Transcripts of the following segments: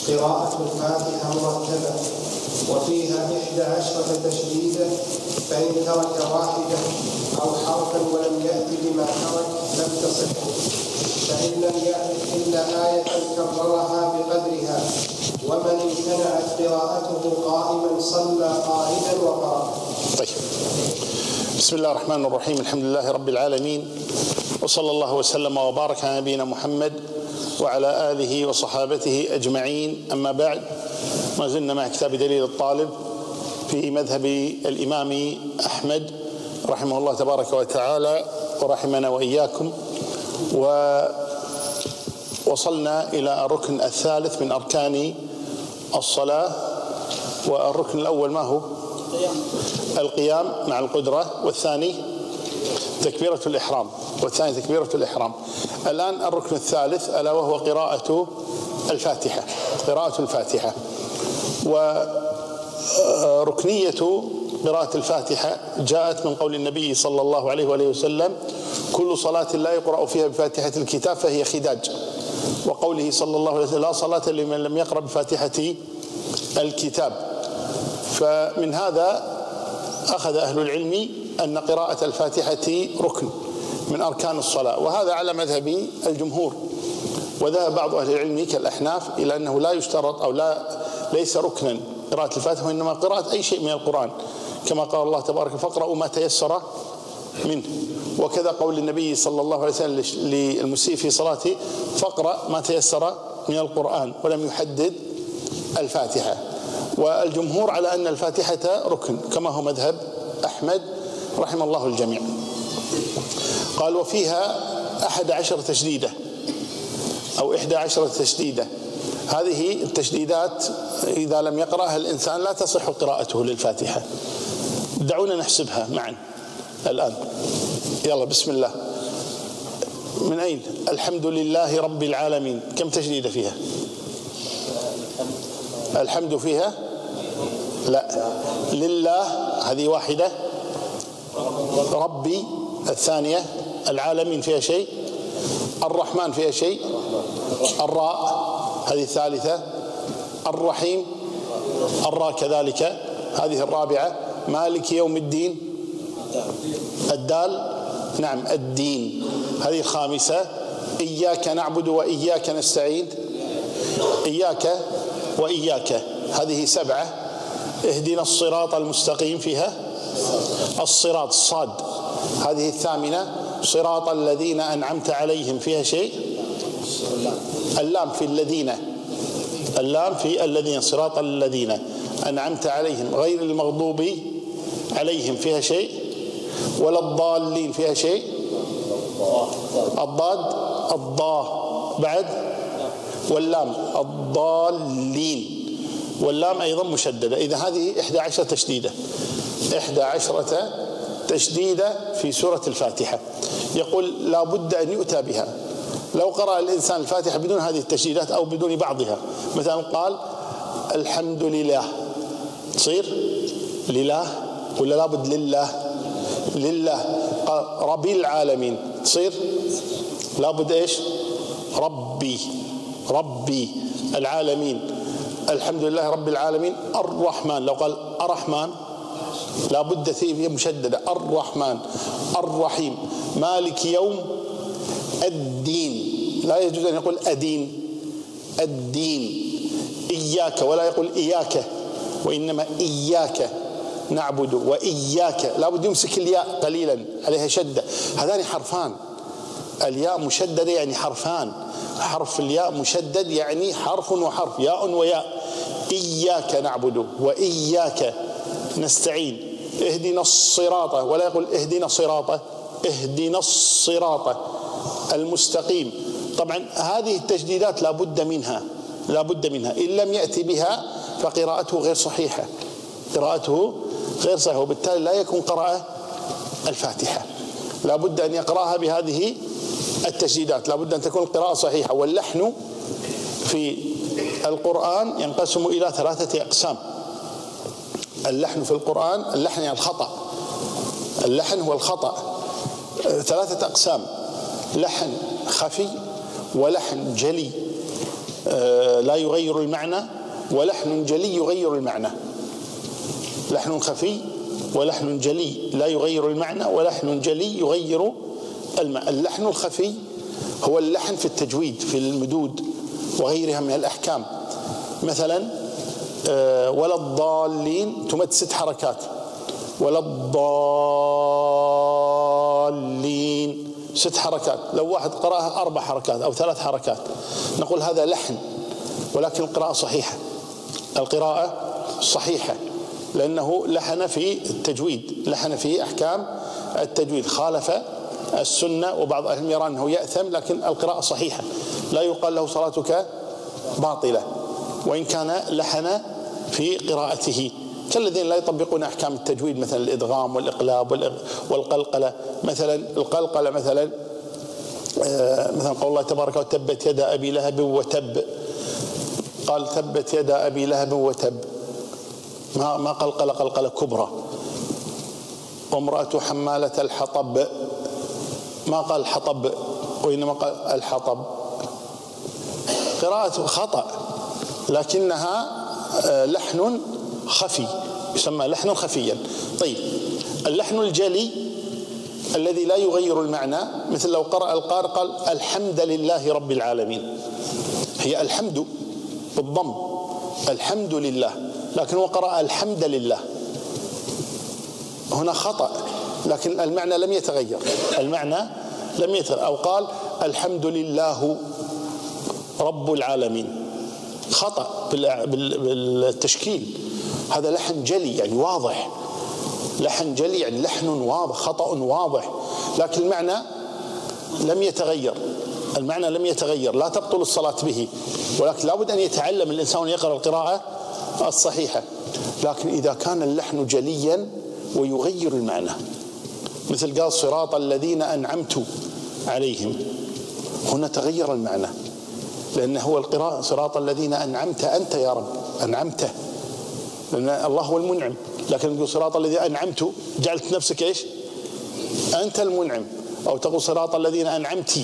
قراءة الفاتحة مرتبة وفيها 11 تشديدة، فإن ترك واحدة أو حرفا ولم يأت بما ترك لم تصح، فإن لم يعرف إلا آية كررها بقدرها. ومن امتنعت قراءته قائما صلى قاعدا وقرأ. طيب، بسم الله الرحمن الرحيم. الحمد لله رب العالمين، وصلى الله وسلم وبارك على نبينا محمد وعلى آله وصحابته أجمعين. أما بعد، ما زلنا مع كتاب دليل الطالب في مذهب الإمام أحمد رحمه الله تبارك وتعالى ورحمنا وإياكم، ووصلنا إلى الركن الثالث من أركان الصلاة. والركن الأول ما هو؟ القيام مع القدرة، والثاني تكبيرة الإحرام، والثاني تكبيرة الإحرام. الآن الركن الثالث ألا وهو قراءة الفاتحة. قراءة الفاتحة، وركنية قراءة الفاتحة جاءت من قول النبي صلى الله عليه وآله وسلم: كل صلاة لا يقرأ فيها بفاتحة الكتاب فهي خداج. وقوله صلى الله عليه وسلم: لا صلاة لمن لم يقرأ بفاتحة الكتاب. فمن هذا أخذ أهل العلم أن قراءة الفاتحة ركن من أركان الصلاة، وهذا على مذهب الجمهور. وذهب بعض أهل العلم كالأحناف إلى أنه لا يشترط أو ليس ركنا قراءة الفاتحة، وإنما قراءة أي شيء من القرآن، كما قال الله تبارك: فاقرأوا ما تيسر منه. وكذا قول النبي صلى الله عليه وسلم للمسيء في صلاته: فاقرأ ما تيسر من القرآن، ولم يحدد الفاتحة. والجمهور على أن الفاتحة ركن، كما هو مذهب أحمد رحم الله الجميع. قال: وفيها 11 تشديدة أو 11 تشديدة. هذه التشديدات إذا لم يقرأها الإنسان لا تصح قراءته للفاتحة. دعونا نحسبها معا الآن. يلا بسم الله. من أين؟ الحمد لله رب العالمين، كم تشديدة فيها؟ الحمد فيها؟ لا. لله هذه واحدة. ربي الثانية. العالمين فيها شيء. الرحمن فيها شيء. الراء هذه الثالثة. الرحيم الراء كذلك هذه الرابعة. مالك يوم الدين الدال نعم الدين هذه الخامسة. إياك نعبد وإياك نستعين. إياك وإياك هذه 7. اهدنا الصراط المستقيم فيها الصراط الصاد هذه 8. صراط الذين أنعمت عليهم فيها شيء. اللام في الذين. اللام في الذين. صراط الذين أنعمت عليهم غير المغضوب عليهم فيها شيء. ولا الضالين فيها شيء. الضاد الضاء بعد. واللام الضالين واللام أيضا مشددة. إذا هذه 11 تشديدة. 11 تشديدة في سورة الفاتحة. يقول لا بد أن يؤتى بها. لو قرأ الإنسان الفاتحة بدون هذه التشديدات أو بدون بعضها، مثلا قال الحمد لله، تصير لله ولا لابد لله؟ لله. قال ربي العالمين، تصير لابد إيش؟ ربي. ربي العالمين. الحمد لله رب العالمين. الرحمن، لو قال الرحمن لابد ثيه مشددة. الرحمن. الرحيم. مالك يوم الدين، لا يجوز أن يقول أدين. الدين. إياك، ولا يقول إياك، وإنما إياك نعبد وإياك. لابد يمسك الياء قليلا عليها شدة. هذان حرفان. الياء مشددة يعني حرفان. حرف الياء مشدد يعني حرف وحرف، ياء وياء. إياك نعبد وإياك نستعين. اهدنا الصراط، ولا يقول اهدنا صراطه، اهدنا الصراط المستقيم. طبعا هذه التجديدات لا بد منها، لا بد منها. إن لم يأتي بها فقراءته غير صحيحة. قراءته غير صحيحة، وبالتالي لا يكون قرأ الفاتحة. لا بد أن يقرأها بهذه التشديدات، لا بد أن تكون القراءة صحيحة. واللحن في القرآن ينقسم إلى 3 أقسام. اللحن في القرآن، اللحن يعني الخطأ. اللحن هو الخطأ. 3 أقسام: لحن خفي، ولحن جلي. لا يغير المعنى، ولحن جلي يغير المعنى. لحن خفي ولحن جلي لا يغير المعنى، ولحن جلي يغير المعنى. اللحن الخفي هو اللحن في التجويد في المدود وغيرها من الأحكام. مثلا ولا الضالين تمد 6 حركات، ولا الضالين 6 حركات. لو واحد قرأها 4 حركات أو 3 حركات نقول هذا لحن، ولكن القراءة صحيحة. القراءة صحيحة لأنه لحن في التجويد، لحن في أحكام التجويد، خالف السنة. وبعض أهل يرى أنه يأثم، لكن القراءة صحيحة، لا يقال له صلاتك باطلة وإن كان لحن في قراءته، كالذين لا يطبقون أحكام التجويد مثلا الإدغام والإقلاب والقلقلة. مثلا القلقلة مثلا قول الله تبارك وتبت يدا أبي لهب وتب، قال تبت يدا أبي لهب وتب، ما قلقلة قلقلة كبرى. وامرأة حمالة الحطب، ما قال حطب وإنما قال الحطب. قراءة خطأ لكنها لحن خفي، يسمى لحنا خفيا. طيب اللحن الجلي الذي لا يغير المعنى، مثل لو قرأ القارئ قال الحمد لله رب العالمين، هي الحمد بالضم، الحمد لله، لكن هو قرأ الحمد لله، هنا خطأ لكن المعنى لم يتغير، المعنى لم يتغير. أو قال الحمد لله رب العالمين، خطأ بالتشكيل، هذا لحن جلي يعني واضح، لحن جلي يعني لحن واضح، خطأ واضح، لكن المعنى لم يتغير، المعنى لم يتغير، لا تبطل الصلاة به، ولكن لابد أن يتعلم الإنسان يقرأ القراءة الصحيحة. لكن إذا كان اللحن جليا ويغير المعنى، مثل قال صراط الذين أنعمت عليهم، هنا تغير المعنى، لأن هو القراءة صراط الذين أنعمت أنت يا رب، أنعمته، لأن الله هو المنعم، لكن تقول صراط الذين أنعمت جعلت نفسك إيش؟ أنت المنعم. أو تقول صراط الذين أنعمتي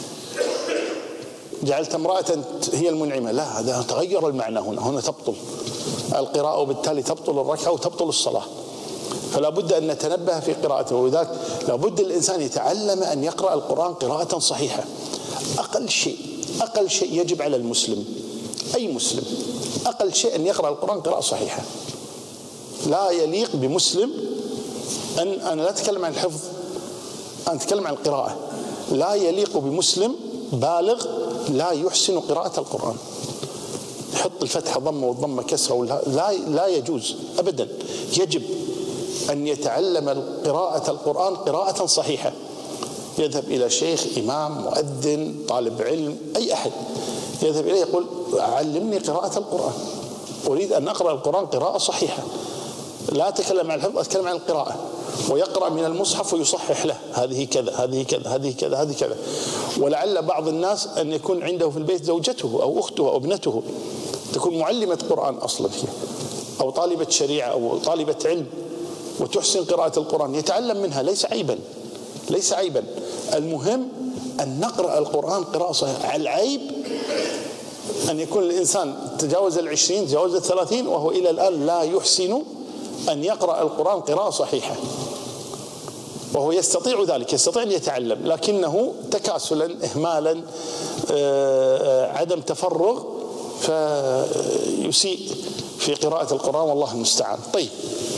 جعلت امرأة هي المنعمة، لا، هذا تغير المعنى، هنا تبطل القراءة، وبالتالي تبطل الركعة وتبطل الصلاة. فلا بد أن نتنبه في قراءته، وذلك لا بد الإنسان يتعلم أن يقرأ القرآن قراءة صحيحة. أقل شيء يجب على المسلم، أي مسلم، أقل شيء أن يقرأ القرآن قراءة صحيحة. لا يليق بمسلم أنا لا أتكلم عن الحفظ، أنا أتكلم عن القراءة. لا يليق بمسلم بالغ لا يحسن قراءة القرآن، يحط الفتحة ضمة والضمة كسرة، لا يجوز أبدا. يجب أن يتعلم قراءة القرآن قراءة صحيحة، يذهب إلى شيخ، إمام، مؤذن، طالب علم، أي أحد يذهب إليه يقول علمني قراءة القرآن، أريد أن أقرأ القرآن قراءة صحيحة. لا أتكلم عن الحفظ، أتكلم عن القراءة، ويقرأ من المصحف ويصحح له هذه كذا هذه كذا هذه كذا هذه كذا. ولعل بعض الناس أن يكون عنده في البيت زوجته أو أخته أو ابنته تكون معلمة قرآن أصلا هي، أو طالبة شريعة أو طالبة علم وتحسن قراءة القرآن، يتعلم منها، ليس عيبا، ليس عيبا. المهم أن نقرأ القرآن قراءة صحيحة. العيب أن يكون الإنسان تجاوز 20 تجاوز 30 وهو إلى الآن لا يحسن أن يقرأ القرآن قراءة صحيحة، وهو يستطيع ذلك، يستطيع أن يتعلم، لكنه تكاسلا، إهمالا، عدم تفرغ، فيسيء في قراءة القرآن، والله المستعان. طيب،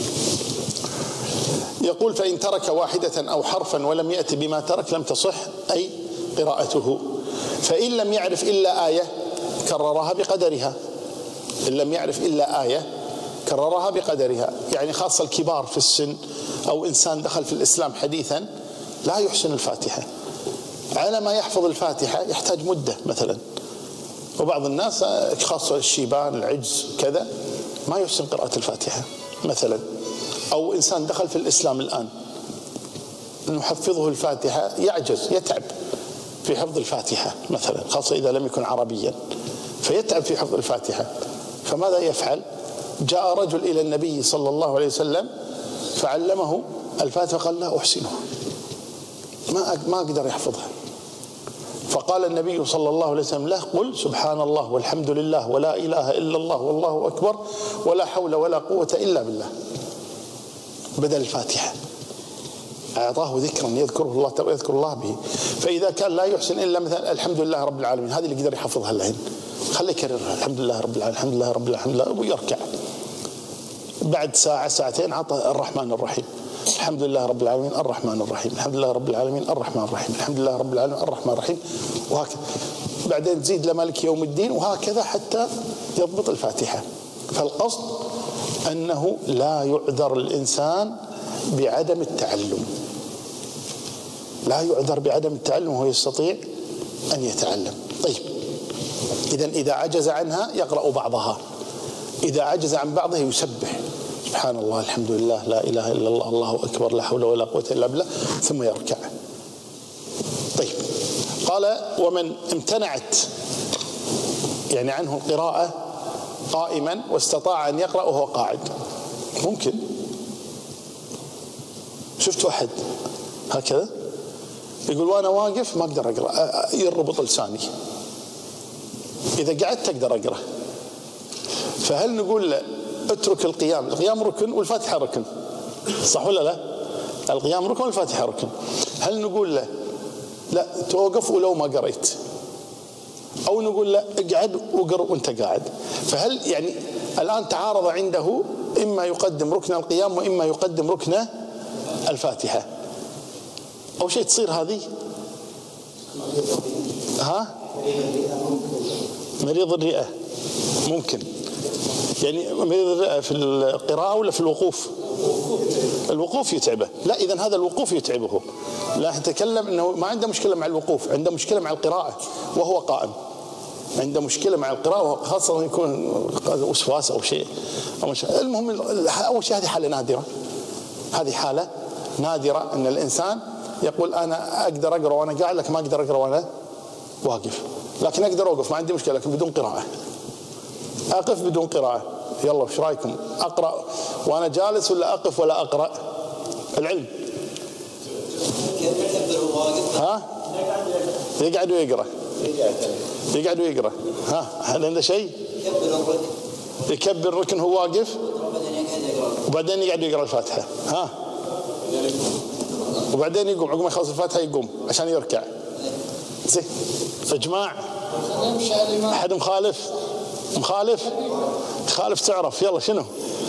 يقول فإن ترك واحدة أو حرفا ولم يأتي بما ترك لم تصح أي قراءته. فإن لم يعرف إلا آية كررها بقدرها، إن لم يعرف إلا آية كررها بقدرها، يعني خاصة الكبار في السن أو إنسان دخل في الإسلام حديثا لا يحسن الفاتحة، على ما يحفظ الفاتحة يحتاج مدة مثلا، وبعض الناس خاصة الشيبان العجز كذا ما يحسن قراءة الفاتحة مثلا. أو إنسان دخل في الإسلام الآن نحفظه الفاتحة يعجز، يتعب في حفظ الفاتحة مثلا، خاصة إذا لم يكن عربيا، فيتعب في حفظ الفاتحة، فماذا يفعل؟ جاء رجل إلى النبي صلى الله عليه وسلم فعلمه الفاتحة، قال لا أحسنها، ما أقدر يحفظها. فقال النبي صلى الله عليه وسلم له: قل سبحان الله والحمد لله ولا إله إلا الله والله أكبر ولا حول ولا قوة إلا بالله، بدل الفاتحة. أعطاه ذكرا يذكر الله به. فإذا كان لا يحسن إلا مثلا الحمد لله رب العالمين، هذه اللي يقدر يحفظها الحين، خليه يكررها الحمد لله رب العالمين الحمد لله رب العالمين ويركع. بعد ساعة ساعتين عطى الرحمن الرحيم، الحمد لله رب العالمين الرحمن الرحيم، الحمد لله رب العالمين الرحمن الرحيم، الحمد لله رب العالمين الرحمن الرحيم، وهكذا. بعدين تزيد لمالك يوم الدين، وهكذا حتى يضبط الفاتحة. فالقصد أنه لا يعذر الإنسان بعدم التعلم، لا يعذر بعدم التعلم وهو يستطيع أن يتعلم. طيب، إذا عجز عنها يقرأ بعضها، إذا عجز عن بعضها يسبح سبحان الله الحمد لله لا إله إلا الله الله أكبر لا حول ولا قوة إلا بالله ثم يركع. طيب، قال: ومن امتنعت يعني عنه القراءة قائما واستطاع أن يقرأ وهو قاعد. ممكن شفت واحد هكذا يقول وأنا واقف ما أقدر أقرأ، يربط لساني، إذا قعدت أقدر أقرأ. فهل نقول له اترك القيام؟ القيام ركن والفاتحة ركن، صح ولا لا؟ القيام ركن والفاتحة ركن. هل نقول له لا توقف ولو ما قريت، أو نقول له اقعد وقرأ وانت قاعد؟ فهل يعني الآن تعارض عنده إما يقدم ركن القيام وإما يقدم ركن الفاتحة، أو شيء تصير هذه مريض الرئة ممكن، يعني مريض الرئة في القراءة ولا في الوقوف؟ الوقوف يتعبه. لا، إذن هذا الوقوف يتعبه. لا نتكلم أنه ما عنده مشكلة مع الوقوف، عنده مشكلة مع القراءة وهو قائم، عنده مشكلة مع القراءة، خاصة يكون وسواس أو شيء. المهم أول شيء هذه حالة نادرة، هذه حالة نادرة أن الإنسان يقول أنا أقدر أقرأ وأنا قاعد لكن ما أقدر أقرأ وأنا واقف، لكن أقدر أوقف ما عندي مشكلة لكن بدون قراءة. أقف بدون قراءة، يلا وش رأيكم؟ أقرأ وأنا جالس ولا أقف ولا أقرأ؟ العلم يقعد ويقرأ، يقعد ويقرأ. هل عنده شيء؟ يكبر ركن هو واقف وبعدين يقعد يقرأ الفاتحة، وبعدين يقوم عقب ما يخلص الفاتحة يقوم عشان يركع. زين يا جماعة، أحد مخالف تعرف يلا شنو؟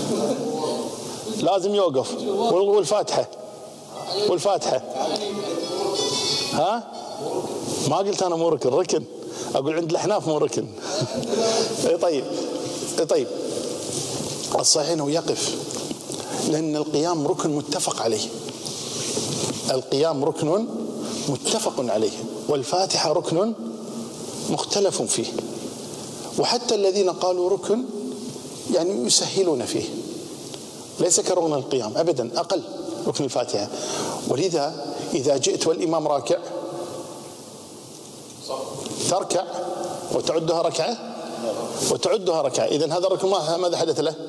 لازم يوقف. والفاتحة ما قلت أنا مو ركن، أقول عند الأحناف مو ركن. طيب الصحيح أنه يقف، لأن القيام ركن متفق عليه، القيام ركن متفق عليه، والفاتحة ركن مختلف فيه. وحتى الذين قالوا ركن يعني يسهلون فيه، ليس كركن القيام أبدا، أقل ركن الفاتحة. ولذا إذا جئت والإمام راكع تركع وتعدها ركعة، إذن هذا الركن ماذا حدث له؟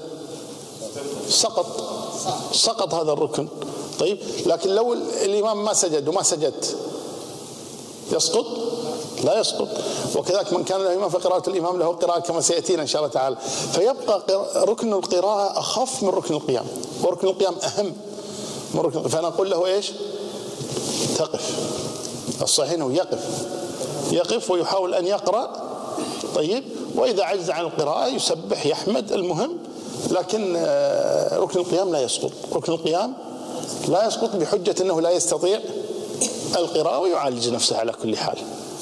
سقط هذا الركن. طيب، لكن لو الإمام ما سجد وما سجدت يسقط؟ لا يسقط. وكذلك من كان له إمام فقراءة الإمام له قراءة كما سيأتينا إن شاء الله تعالى. فيبقى ركن القراءة أخف من ركن القيام، وركن القيام أهم من ركن. فنقول له إيش؟ تقف. الصحيح أنه يقف ويحاول أن يقرأ. طيب، وإذا عجز عن القراءة يسبح يحمد، المهم. لكن ركن القيام لا يسقط، ركن القيام لا يسقط بحجة أنه لا يستطيع القراءة ويعالج نفسه على كل حال.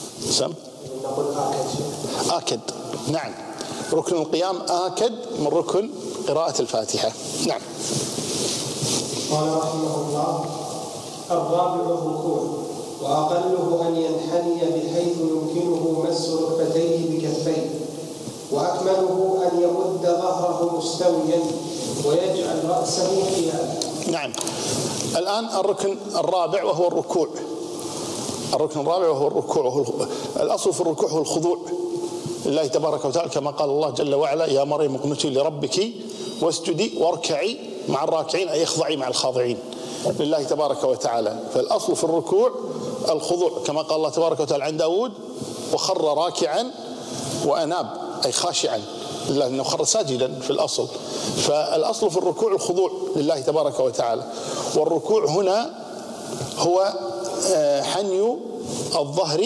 آكد. نعم، ركن القيام آكد من ركن قراءة الفاتحة. نعم. قال رحمه الله: الرابع الركوع، وأقله أن ينحني بحيث يمكنه مس ركبتيه بكفيه، وأكمله أن يمد ظهره مستويا ويجعل رأسه قياما. نعم. الآن الركن الرابع وهو الركوع. الركن الرابع وهو الركوع، الأصل في الركوع هو الخضوع لله تبارك وتعالى، كما قال الله جل وعلا: يا مريم اقنتي لربك واسجدي واركعي مع الراكعين، أي اخضعي مع الخاضعين لله تبارك وتعالى. فالأصل في الركوع الخضوع كما قال الله تبارك وتعالى عن داود وخر راكعا وأناب، أي خاشعا لأنه خر ساجدا في الأصل. فالأصل في الركوع الخضوع لله تبارك وتعالى. والركوع هنا هو حني الظهر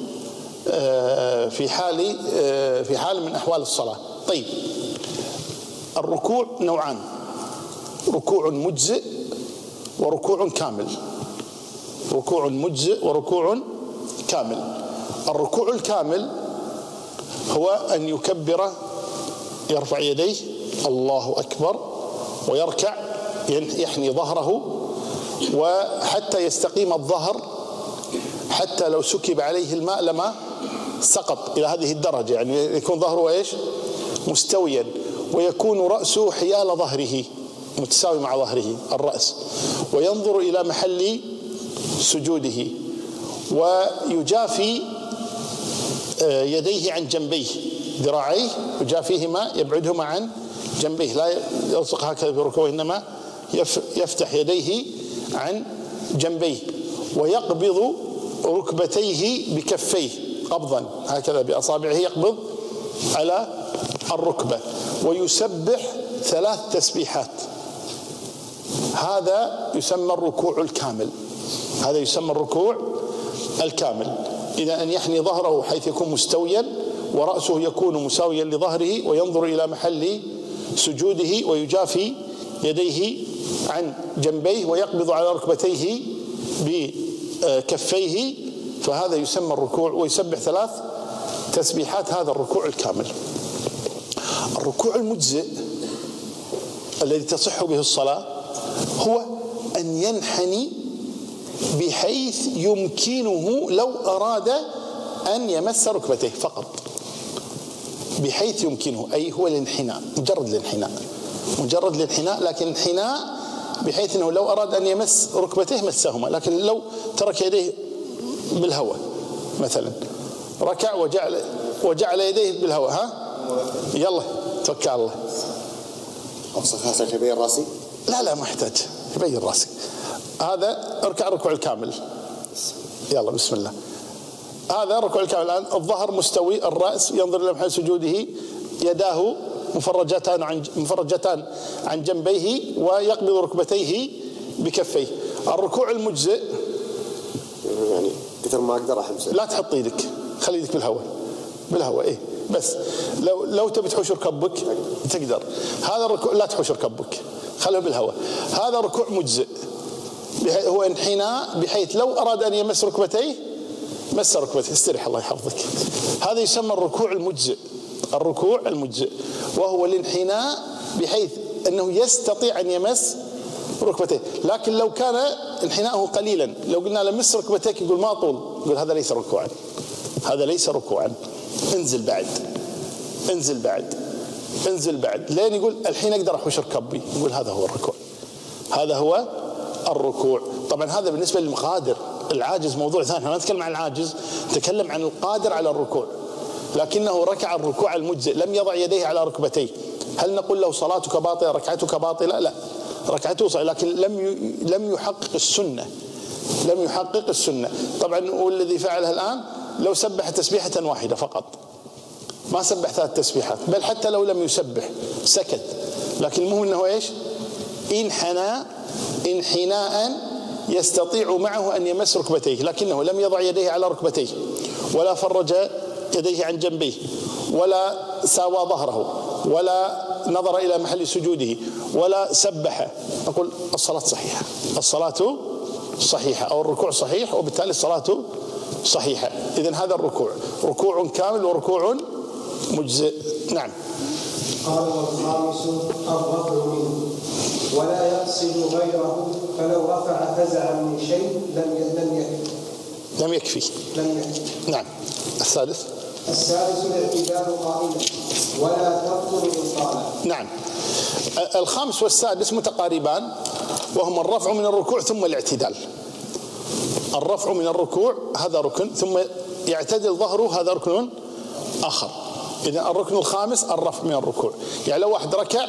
في حال من أحوال الصلاة. طيب، الركوع نوعان: ركوع مجزئ وركوع كامل. ركوع مجزئ وركوع كامل. الركوع الكامل هو أن يكبر، يرفع يديه الله أكبر، ويركع يحني ظهره، وحتى يستقيم الظهر، حتى لو سكب عليه الماء لما سقط إلى هذه الدرجة، يعني يكون ظهره إيش؟ مستويا، ويكون رأسه حيال ظهره متساوي مع ظهره الرأس، وينظر إلى محل سجوده، ويجافي يديه عن جنبيه، ذراعيه يجافيهما يبعدهما عن جنبيه، لا يلصق هكذا بركوه، إنما يفتح يديه عن جنبيه، ويقبض ركبتيه بكفيه قبضا هكذا بأصابعه، يقبض على الركبة، ويسبح 3 تسبيحات. هذا يسمى الركوع الكامل. هذا يسمى الركوع الكامل. إذا أن يحني ظهره حيث يكون مستويا، ورأسه يكون مساويا لظهره، وينظر إلى محل سجوده، ويجافي يديه عن جنبيه، ويقبض على ركبتيه بكفيه، فهذا يسمى الركوع، ويسبح 3 تسبيحات. هذا الركوع الكامل. الركوع المجزئ الذي تصح به الصلاة هو أن ينحني بحيث يمكنه لو أراد أن يمس ركبته فقط، بحيث يمكنه، أي هو الانحناء، مجرد الانحناء، مجرد الانحناء، لكن انحناء بحيث أنه لو أراد أن يمس ركبته مسهما، لكن لو ترك يديه بالهواء مثلا، ركع وجعل يديه بالهواء، ها يلا توكل على الله. أبصر يبين راسي؟ لا ما يحتاج يبين راسك. هذا اركع الركوع الكامل. يلا بسم الله. هذا الركوع الكامل. الآن الظهر مستوي، الرأس ينظر إلى محل سجوده، يداه مفرجتان عن جنبيه، ويقبض ركبتيه بكفيه. الركوع المجزئ يعني كثر ما أقدر أحمسه. لا تحط يدك، خلي يدك بالهواء إيه بس. لو تبي تحوش ركبك تقدر. هذا الركوع لا تحوش ركبك، خله بالهواء. هذا ركوع مجزئ، هو انحناء بحيث لو أراد أن يمس ركبتيه مس ركبتيه. استريح الله يحفظك. هذا يسمى الركوع المجزئ. الركوع المجزئ وهو الانحناء بحيث أنه يستطيع أن يمس ركبتيه. لكن لو كان انحناءه قليلا، لو قلنا لمس ركبتيك يقول ما طول، يقول هذا ليس ركوعا، هذا ليس ركوعا. انزل بعد، انزل بعد، انزل بعد، لين يقول الحين أقدر أحوش ركبي، يقول هذا هو الركوع. هذا هو الركوع. طبعا هذا بالنسبة للقادر. العاجز موضوع ثاني، ما نتكلم عن العاجز، نتكلم عن القادر على الركوع، لكنه ركع الركوع المجزئ، لم يضع يديه على ركبتيه. هل نقول له صلاتك باطلة، ركعتك باطلة؟ لا، ركعته صحيح، لكن لم يحقق السنة، لم يحقق السنة. طبعا والذي فعله الآن لو سبح تسبيحة واحدة فقط، ما سبح 3 تسبيحات، بل حتى لو لم يسبح سكت، لكن المهم أنه إيش؟ انحنى انحناء يستطيع معه أن يمس ركبتيه، لكنه لم يضع يديه على ركبتيه، ولا فرج يديه عن جنبيه، ولا ساوى ظهره، ولا نظر إلى محل سجوده، ولا سبح. نقول الصلاة صحيحة، الصلاة صحيحة، أو الركوع صحيح، وبالتالي الصلاة صحيحة. إذن هذا الركوع ركوع كامل وركوع مجزئ. نعم. قال والخامس الرفع منه ولا يقصد غيره، فلو رفع فزعا من شيء لم يكفي. نعم. السادس الاعتدال قائما ولا تبطل إن طال. نعم. الخامس والسادس متقاربان، وهما الرفع من الركوع ثم الاعتدال. الرفع من الركوع هذا ركن، ثم يعتدل ظهره هذا ركن آخر. إذن الركن الخامس الرفع من الركوع. يعني لو واحد ركع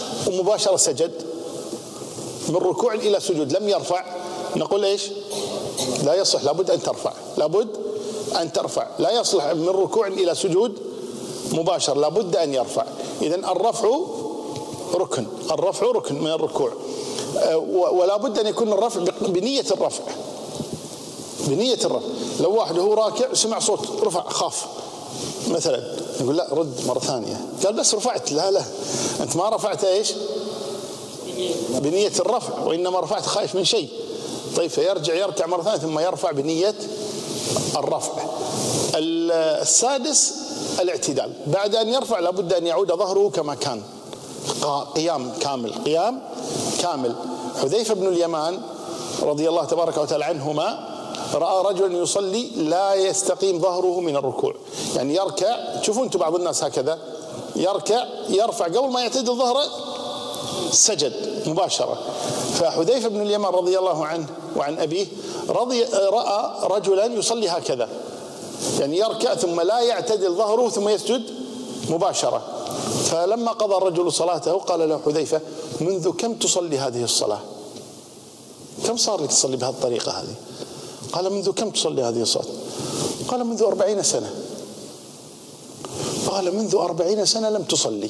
ومباشرة سجد من ركوع إلى سجود لم يرفع، نقول إيش؟ لا يصح، لابد أن ترفع، لابد أن ترفع، لا يصلح من ركوع إلى سجود مباشر، لابد أن يرفع. إذن الرفع ركن، الرفع ركن من الركوع، ولا بد أن يكون الرفع بنية الرفع، بنية الرفع. لو واحد هو راكع سمع صوت رفع خاف مثلا، يقول لا رد مرة ثانية، قال بس رفعت، لا أنت ما رفعت إيش؟ بنية الرفع، وإنما رفعت خايف من شيء. طيب فيرجع يركع مرة ثانية ثم يرفع بنية الرفع. السادس الاعتدال، بعد أن يرفع لابد أن يعود ظهره كما كان، قيام كامل، قيام كامل. حذيفة بن اليمان رضي الله تبارك وتعالى عنهما رأى رجلا يصلي لا يستقيم ظهره من الركوع، يعني يركع، تشوفون أنتم بعض الناس هكذا يركع يرفع قبل ما يعتدل ظهره سجد مباشرة. فحذيفة بن اليمان رضي الله عنه وعن أبيه رأى رجلا يصلي هكذا، يعني يركع ثم لا يعتدل ظهره ثم يسجد مباشرة. فلما قضى الرجل صلاته قال له حذيفة: منذ كم تصلي هذه الصلاة؟ كم صار لك تصلي بهذه الطريقة هذه؟ قال: منذ كم تصلي هذه الصلاة؟ قال: منذ 40 سنة. قال: منذ 40 سنة لم تصلي،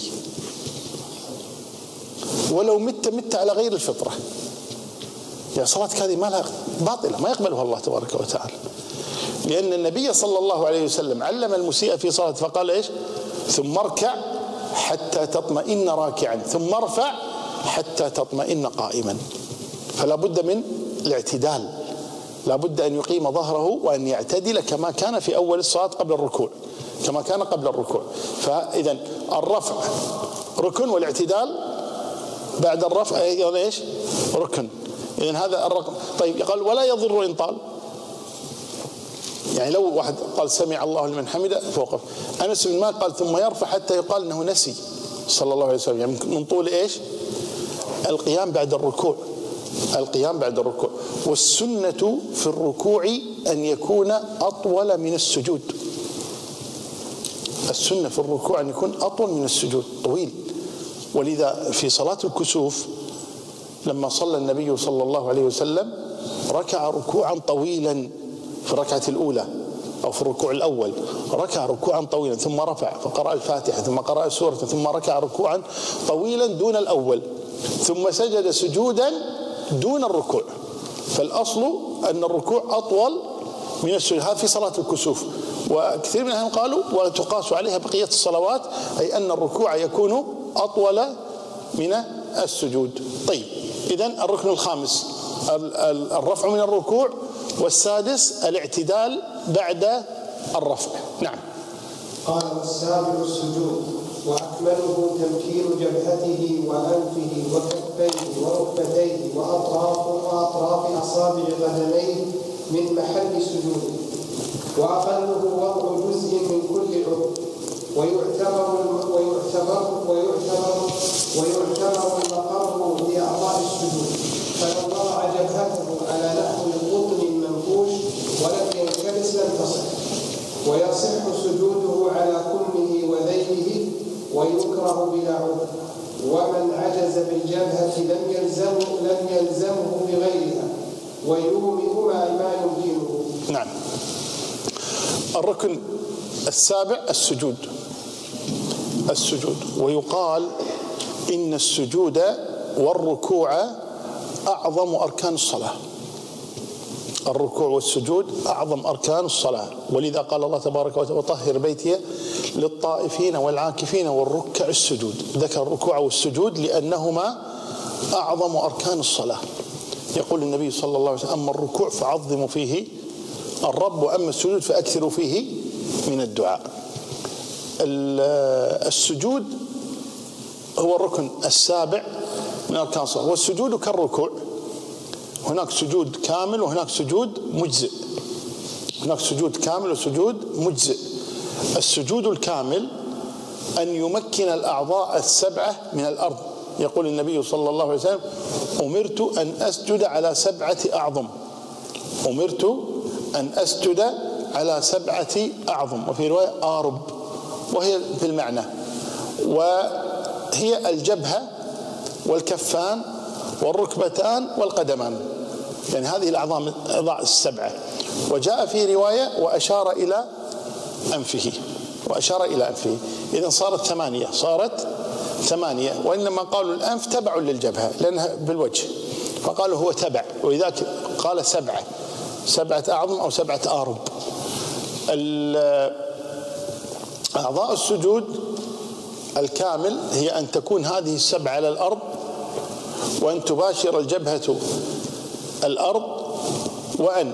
ولو مت على غير الفطرة. يا صلاتك هذه ما لها، باطلة، ما يقبلها الله تبارك وتعالى. لأن النبي صلى الله عليه وسلم علم المسيء في صلاة فقال إيش؟ ثم اركع حتى تطمئن راكعا، ثم ارفع حتى تطمئن قائما. فلا بد من الاعتدال، لا بد أن يقيم ظهره وأن يعتدل كما كان في أول الصلاة قبل الركوع، كما كان قبل الركوع. فإذا الرفع ركن، والاعتدال بعد الرفع أيضا إيش؟ ركن. إذن هذا الرقم. طيب قال: ولا يضر إن طال. يعني لو واحد قال سمع الله لمن حمده فوقف. أنس بن مالك قال: ثم يرفع حتى يقال أنه نسي صلى الله عليه وسلم، يعني من طول إيش؟ القيام بعد الركوع، القيام بعد الركوع. والسنة في الركوع أن يكون أطول من السجود. السنة في الركوع أن يكون أطول من السجود، طويل. ولذا في صلاة الكسوف لما صلى النبي صلى الله عليه وسلم ركع ركوعا طويلا في الركعة الأولى أو في الركوع الأول، ركع ركوعا طويلا ثم رفع فقرأ الفاتحة ثم قرأ سورة ثم ركع ركوعا طويلا دون الأول، ثم سجد سجودا دون الركوع. فالأصل أن الركوع أطول من السجود، هذا في صلاة الكسوف. وكثير من أهل قالوا وتقاس عليها بقية الصلوات، أي أن الركوع يكون أطول من السجود. طيب إذن الركن الخامس الرفع من الركوع، والسادس الاعتدال بعد الرفع. نعم. قال: والسابع السجود، وأكمله تمكين جبهته وأنفه وكفيه وركبتيه وأطراف أصابع قدميه من محل سجوده، وأقله وضع جزء من كل عضو، ويعتبر المقر لأعضاء السجود. فلو وضع جبهته على نحو القطن المنفوش ولم ينكبس لم تصح، ويصح سجوده على كمه وذيله، ويكره بلا عذر. ومن عجز بالجبهة لم يلزمه بغيرها، ويومئ ما يمكنه. نعم. الركن السابع السجود. ويقال إن السجود والركوع أعظم أركان الصلاة. الركوع والسجود أعظم أركان الصلاة، ولذا قال الله تبارك وتعالى: وطهر بيتي للطائفين والعاكفين والركع السجود. ذكر الركوع والسجود لأنهما أعظم أركان الصلاة. يقول النبي صلى الله عليه وسلم: أما الركوع فعظموا فيه الرب، وأما السجود فأكثروا فيه من الدعاء. السجود هو الركن السابع من أركان الصلاة. والسجود كالركوع، هناك سجود كامل وهناك سجود مجزئ. هناك سجود كامل وسجود مجزئ. السجود الكامل أن يمكن الأعضاء السبعة من الأرض. يقول النبي صلى الله عليه وسلم: أمرت أن أسجد على 7 أعظم. أمرت أن أسجد على 7 أعظم، وفي رواية آرب، وهي في المعنى، وهي الجبهة والكفان والركبتان والقدمان. يعني هذه الأعضاء السبعة. وجاء في رواية وأشار إلى أنفه، إذن صارت ثمانية، وإنما قالوا الأنف تبع للجبهة لأنها بالوجه، فقالوا هو تبع، ولذلك قال سبعة أعظم أو 7 آرب. أعضاء السجود الكامل هي أن تكون هذه السبعة على الأرض، وأن تباشر الجبهة الأرض، وأن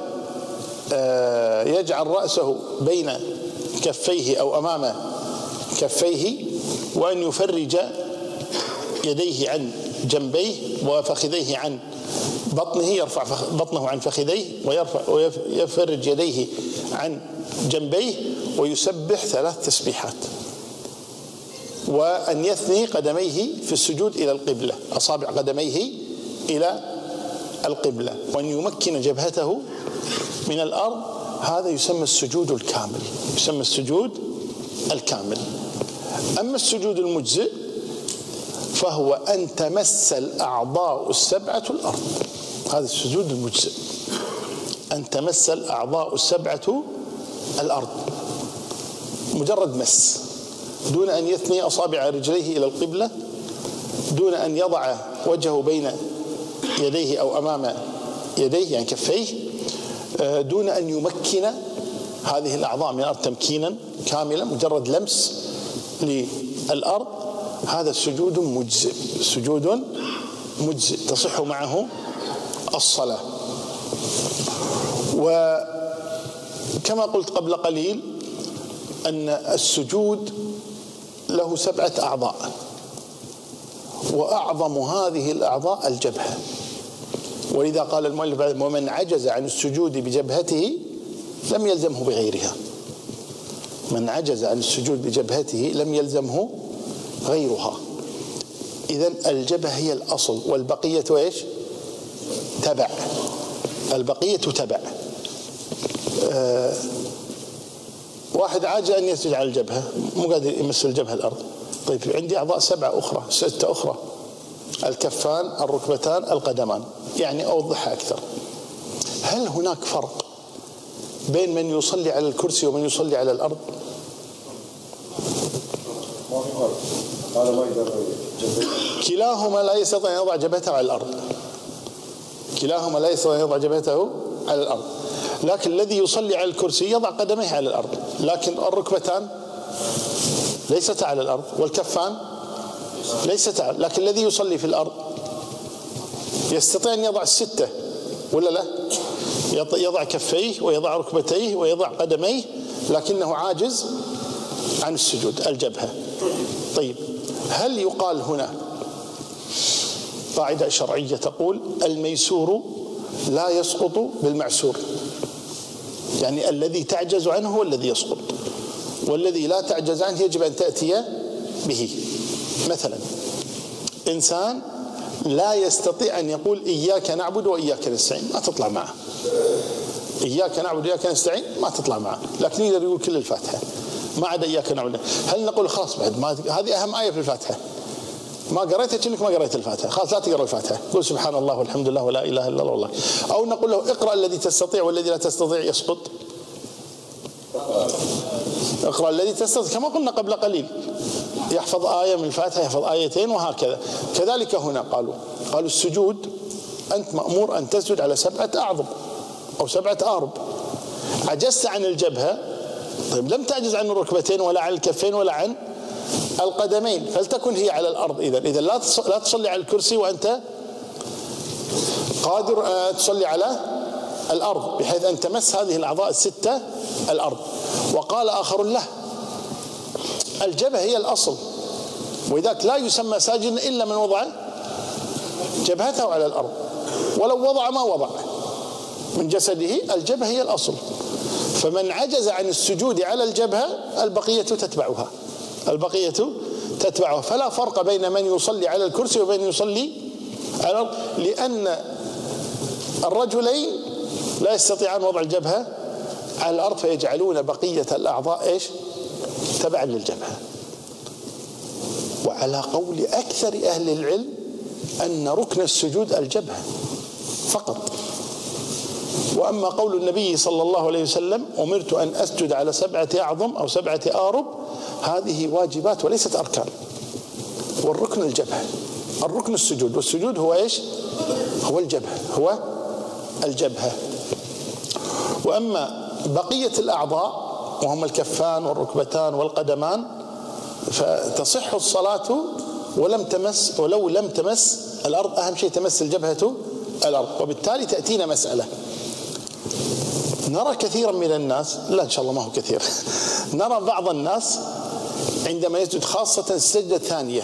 يجعل رأسه بين كفيه أو أمام كفيه، وأن يفرج يديه عن جنبيه وفخذيه عن بطنه، يرفع بطنه عن فخذيه ويفرج يديه عن جنبيه، ويسبح 3 تسبيحات، وأن يثني قدميه في السجود إلى القبلة، أصابع قدميه إلى القبلة، وأن يمكن جبهته من الأرض. هذا يسمى السجود الكامل. أما السجود المجزئ فهو أن تمس الأعضاء السبعة الأرض. هذا السجود المجزئ، أن تمس الأعضاء السبعة الأرض، مجرد مس، دون أن يثني أصابع رجليه إلى القبلة، دون أن يضع وجهه بين يديه أو أمام يديه يعني كفيه، دون أن يمكن هذه الأعضاء من الأرض تمكينا كاملا، مجرد لمس للأرض. هذا السجود مجزئ تصح معه الصلاة. وكما قلت قبل قليل أن السجود له 7 أعضاء، وأعظم هذه الأعضاء الجبهة، ولذا قال المؤلف ومن عجز عن السجود بجبهته لم يلزمه بغيرها. من عجز عن السجود بجبهته لم يلزمه غيرها. إذن الجبهة هي الأصل، والبقية إيش؟ تبع. البقية تبع. واحد عاجز أن يسجد على الجبهة، مو قادر يمس الجبهة الأرض. طيب عندي أعضاء 6 أخرى، الكفان، الركبتان، القدمان. يعني أوضحها أكثر، هل هناك فرق بين من يصلي على الكرسي ومن يصلي على الأرض؟ كلاهما لا يستطيع أن يضع جبهته على الأرض، لكن الذي يصلي على الكرسي يضع قدميه على الأرض، لكن الركبتان ليست على الأرض، والكفان ليست على، لكن الذي يصلي في الأرض يستطيع أن يضع 6 ولا لا؟ يضع كفيه ويضع ركبتيه ويضع قدميه، لكنه عاجز عن السجود الجبهة. طيب هل يقال هنا قاعدة شرعية تقول الميسور لا يسقط بالمعسور، يعني الذي تعجز عنه هو الذي يسقط، والذي لا تعجز عنه يجب أن تأتي به. مثلا إنسان لا يستطيع أن يقول إياك نعبد وإياك نستعين، ما تطلع معه. إياك نعبد وإياك نستعين ما تطلع معه، لكن يقدر يقول كل الفاتحة ما عدا إياك نعبد. هل نقول خلاص بعد ما هذه أهم آية في الفاتحة، ما قريتها كأنك ما قريت الفاتحة، خلاص لا تقرأ الفاتحة، قل سبحان الله والحمد لله ولا إله إلا الله والله. أو نقول له اقرأ الذي تستطيع والذي لا تستطيع يسقط. اقرأ الذي تستطيع كما قلنا قبل قليل، يحفظ آية من الفاتحة، يحفظ آيتين، وهكذا. كذلك هنا قالوا السجود أنت مأمور أن تسجد على 7 أعظم أو 7 آرب. عجزت عن الجبهة، طيب لم تعجز عن الركبتين ولا عن الكفين ولا عن القدمين، فلتكن هي على الأرض. إذا لا تصلي على الكرسي وأنت قادر تصلي على الأرض، بحيث أن تمس هذه الأعضاء 6 الأرض. وقال آخر له الجبهة هي الأصل، وذاك لا يسمى ساجدا إلا من وضع جبهته على الأرض، ولو وضع ما وضع من جسده، الجبهة هي الأصل. فمن عجز عن السجود على الجبهة البقية تتبعها. فلا فرق بين من يصلي على الكرسي وبين يصلي على الأرض، لأن الرجلين لا يستطيعان وضع الجبهة على الأرض، فيجعلون بقية الأعضاء إيش؟ تبعا للجبهة. وعلى قول أكثر أهل العلم أن ركن السجود الجبهة فقط، وأما قول النبي صلى الله عليه وسلم أمرت أن أسجد على 7 أعظم أو 7 آرب، هذه واجبات وليست أركان. والركن الجبهة، الركن السجود، والسجود هو إيش؟ هو الجبهة، هو الجبهة. وأما بقية الأعضاء وهم الكفان والركبتان والقدمان فتصح الصلاة ولو لم تمس الأرض، أهم شيء تمس الجبهة الأرض. وبالتالي تأتينا مسألة، نرى كثيرا من الناس، لا إن شاء الله ما هو كثير، نرى بعض الناس عندما يسجد خاصة السجدة الثانية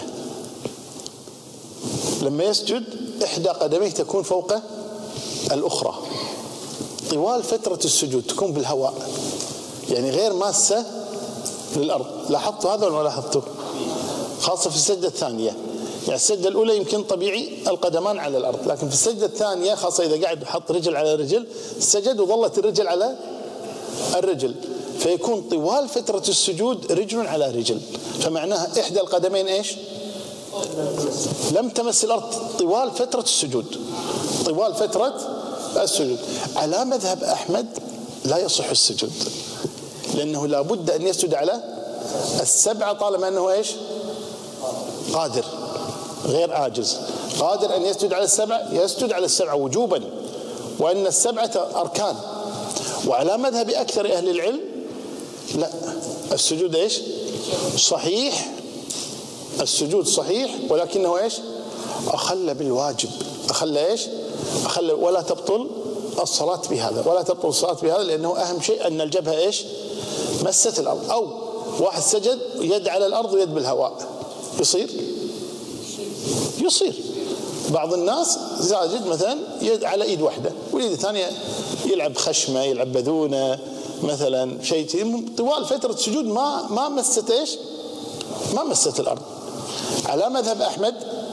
لما يسجد إحدى قدميه تكون فوق الأخرى طوال فترة السجود، تكون بالهواء يعني غير ماسة للأرض. لاحظتوا هذا ولا ما لاحظتوا؟ خاصة في السجدة الثانية. يعني السجدة الأولى يمكن طبيعي القدمان على الأرض، لكن في السجدة الثانية خاصة إذا قاعد حط رجل على رجل سجد وظلت الرجل على الرجل، فيكون طوال فترة السجود رجل على رجل، فمعناها إحدى القدمين إيش؟ لم تمس الأرض طوال فترة السجود، طوال فترة السجود. على مذهب أحمد لا يصح السجود، لأنه لابد أن يسجد على 7 طالما أنه إيش؟ قادر غير عاجز، قادر أن يسجد على 7 يسجد على 7 وجوبا، وأن 7 أركان. وعلى مذهب أكثر أهل العلم لا، السجود إيش؟ صحيح، السجود صحيح، ولكنه إيش؟ أخل بالواجب، أخل إيش؟ أخل، ولا تبطل الصلاة بهذا، ولا تبطل الصلاة بهذا، لأنه أهم شيء أن الجبهة إيش؟ مست الأرض. أو واحد سجد يد على الأرض ويد بالهواء، يصير بعض الناس ساجد مثلا يد على ايد واحده واليد الثانيه يلعب خشمه، يلعب بذونه مثلا، شيء طوال فتره السجود ما مست ايش؟ ما مست الارض. على مذهب احمد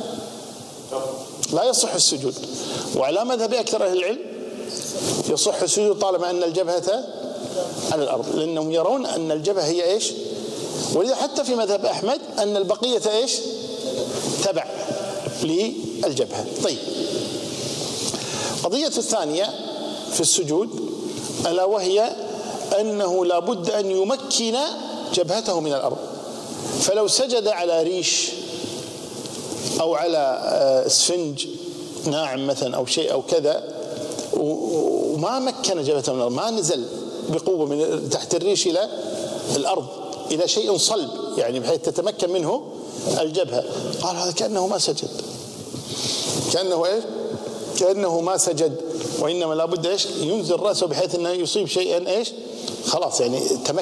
لا يصح السجود، وعلى مذهب اكثر اهل العلم يصح السجود طالما ان الجبهه على الارض، لانهم يرون ان الجبهه هي ايش؟ ولذا حتى في مذهب احمد ان البقيه ايش؟ تبع للجبهة. طيب، قضية الثانية في السجود ألا وهي أنه لا بد أن يمكن جبهته من الأرض. فلو سجد على ريش أو على اسفنج ناعم مثلا أو شيء أو كذا وما مكن جبهته من الأرض، ما نزل بقوة من تحت الريش إلى الأرض إلى شيء صلب يعني بحيث تتمكن منه الجبهة، قال هذا كأنه ما سجد، كأنه إيش؟ كأنه ما سجد، وإنما لابد إيش؟ ينزل رأسه بحيث أنه يصيب شيئا إيش؟ خلاص يعني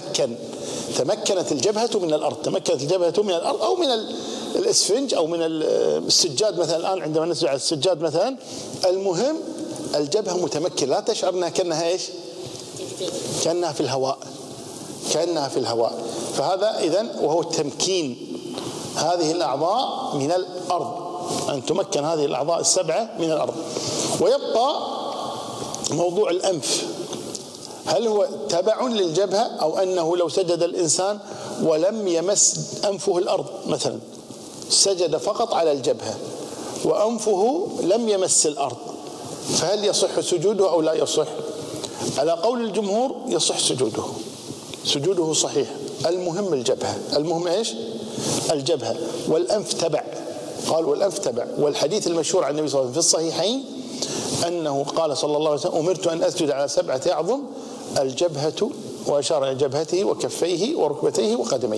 تمكنت الجبهة من الأرض، تمكنت الجبهة من الأرض أو من الإسفنج أو من السجاد مثلا. الآن عندما نسجد على السجاد مثلا، المهم الجبهة متمكنة، لا تشعر أنها كأنها إيش؟ كأنها في الهواء، كأنها في الهواء. فهذا إذن وهو التمكين هذه الأعضاء من الأرض، أن تمكن هذه الأعضاء 7 من الأرض. ويبقى موضوع الأنف، هل هو تبع للجبهة أو أنه لو سجد الإنسان ولم يمس أنفه الأرض مثلا، سجد فقط على الجبهة وأنفه لم يمس الأرض، فهل يصح سجوده أو لا يصح؟ على قول الجمهور يصح سجوده، سجوده صحيح، المهم الجبهة، المهم إيش؟ الجبهة. والأنف تبع، قال والأنف تبع. والحديث المشهور عن النبي صلى الله عليه وسلم في الصحيحين أنه قال صلى الله عليه وسلم أمرت أن أسجد على 7 أعظم، الجبهة، وأشار إلى جبهته وكفيه وركبتيه وقدميه.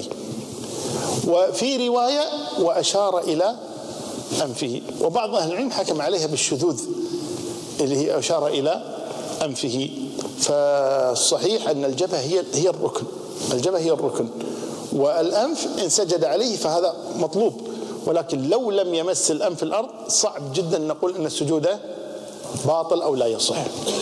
وفي رواية وأشار إلى أنفه، وبعض أهل العلم حكم عليها بالشذوذ اللي هي أشار إلى أنفه. فالصحيح أن الجبهة هي الركن، الجبهة هي الركن، والأنف إن سجد عليه فهذا مطلوب، ولكن لو لم يمس الأنف الأرض صعب جدا نقول أن السجود باطل أو لا يصح.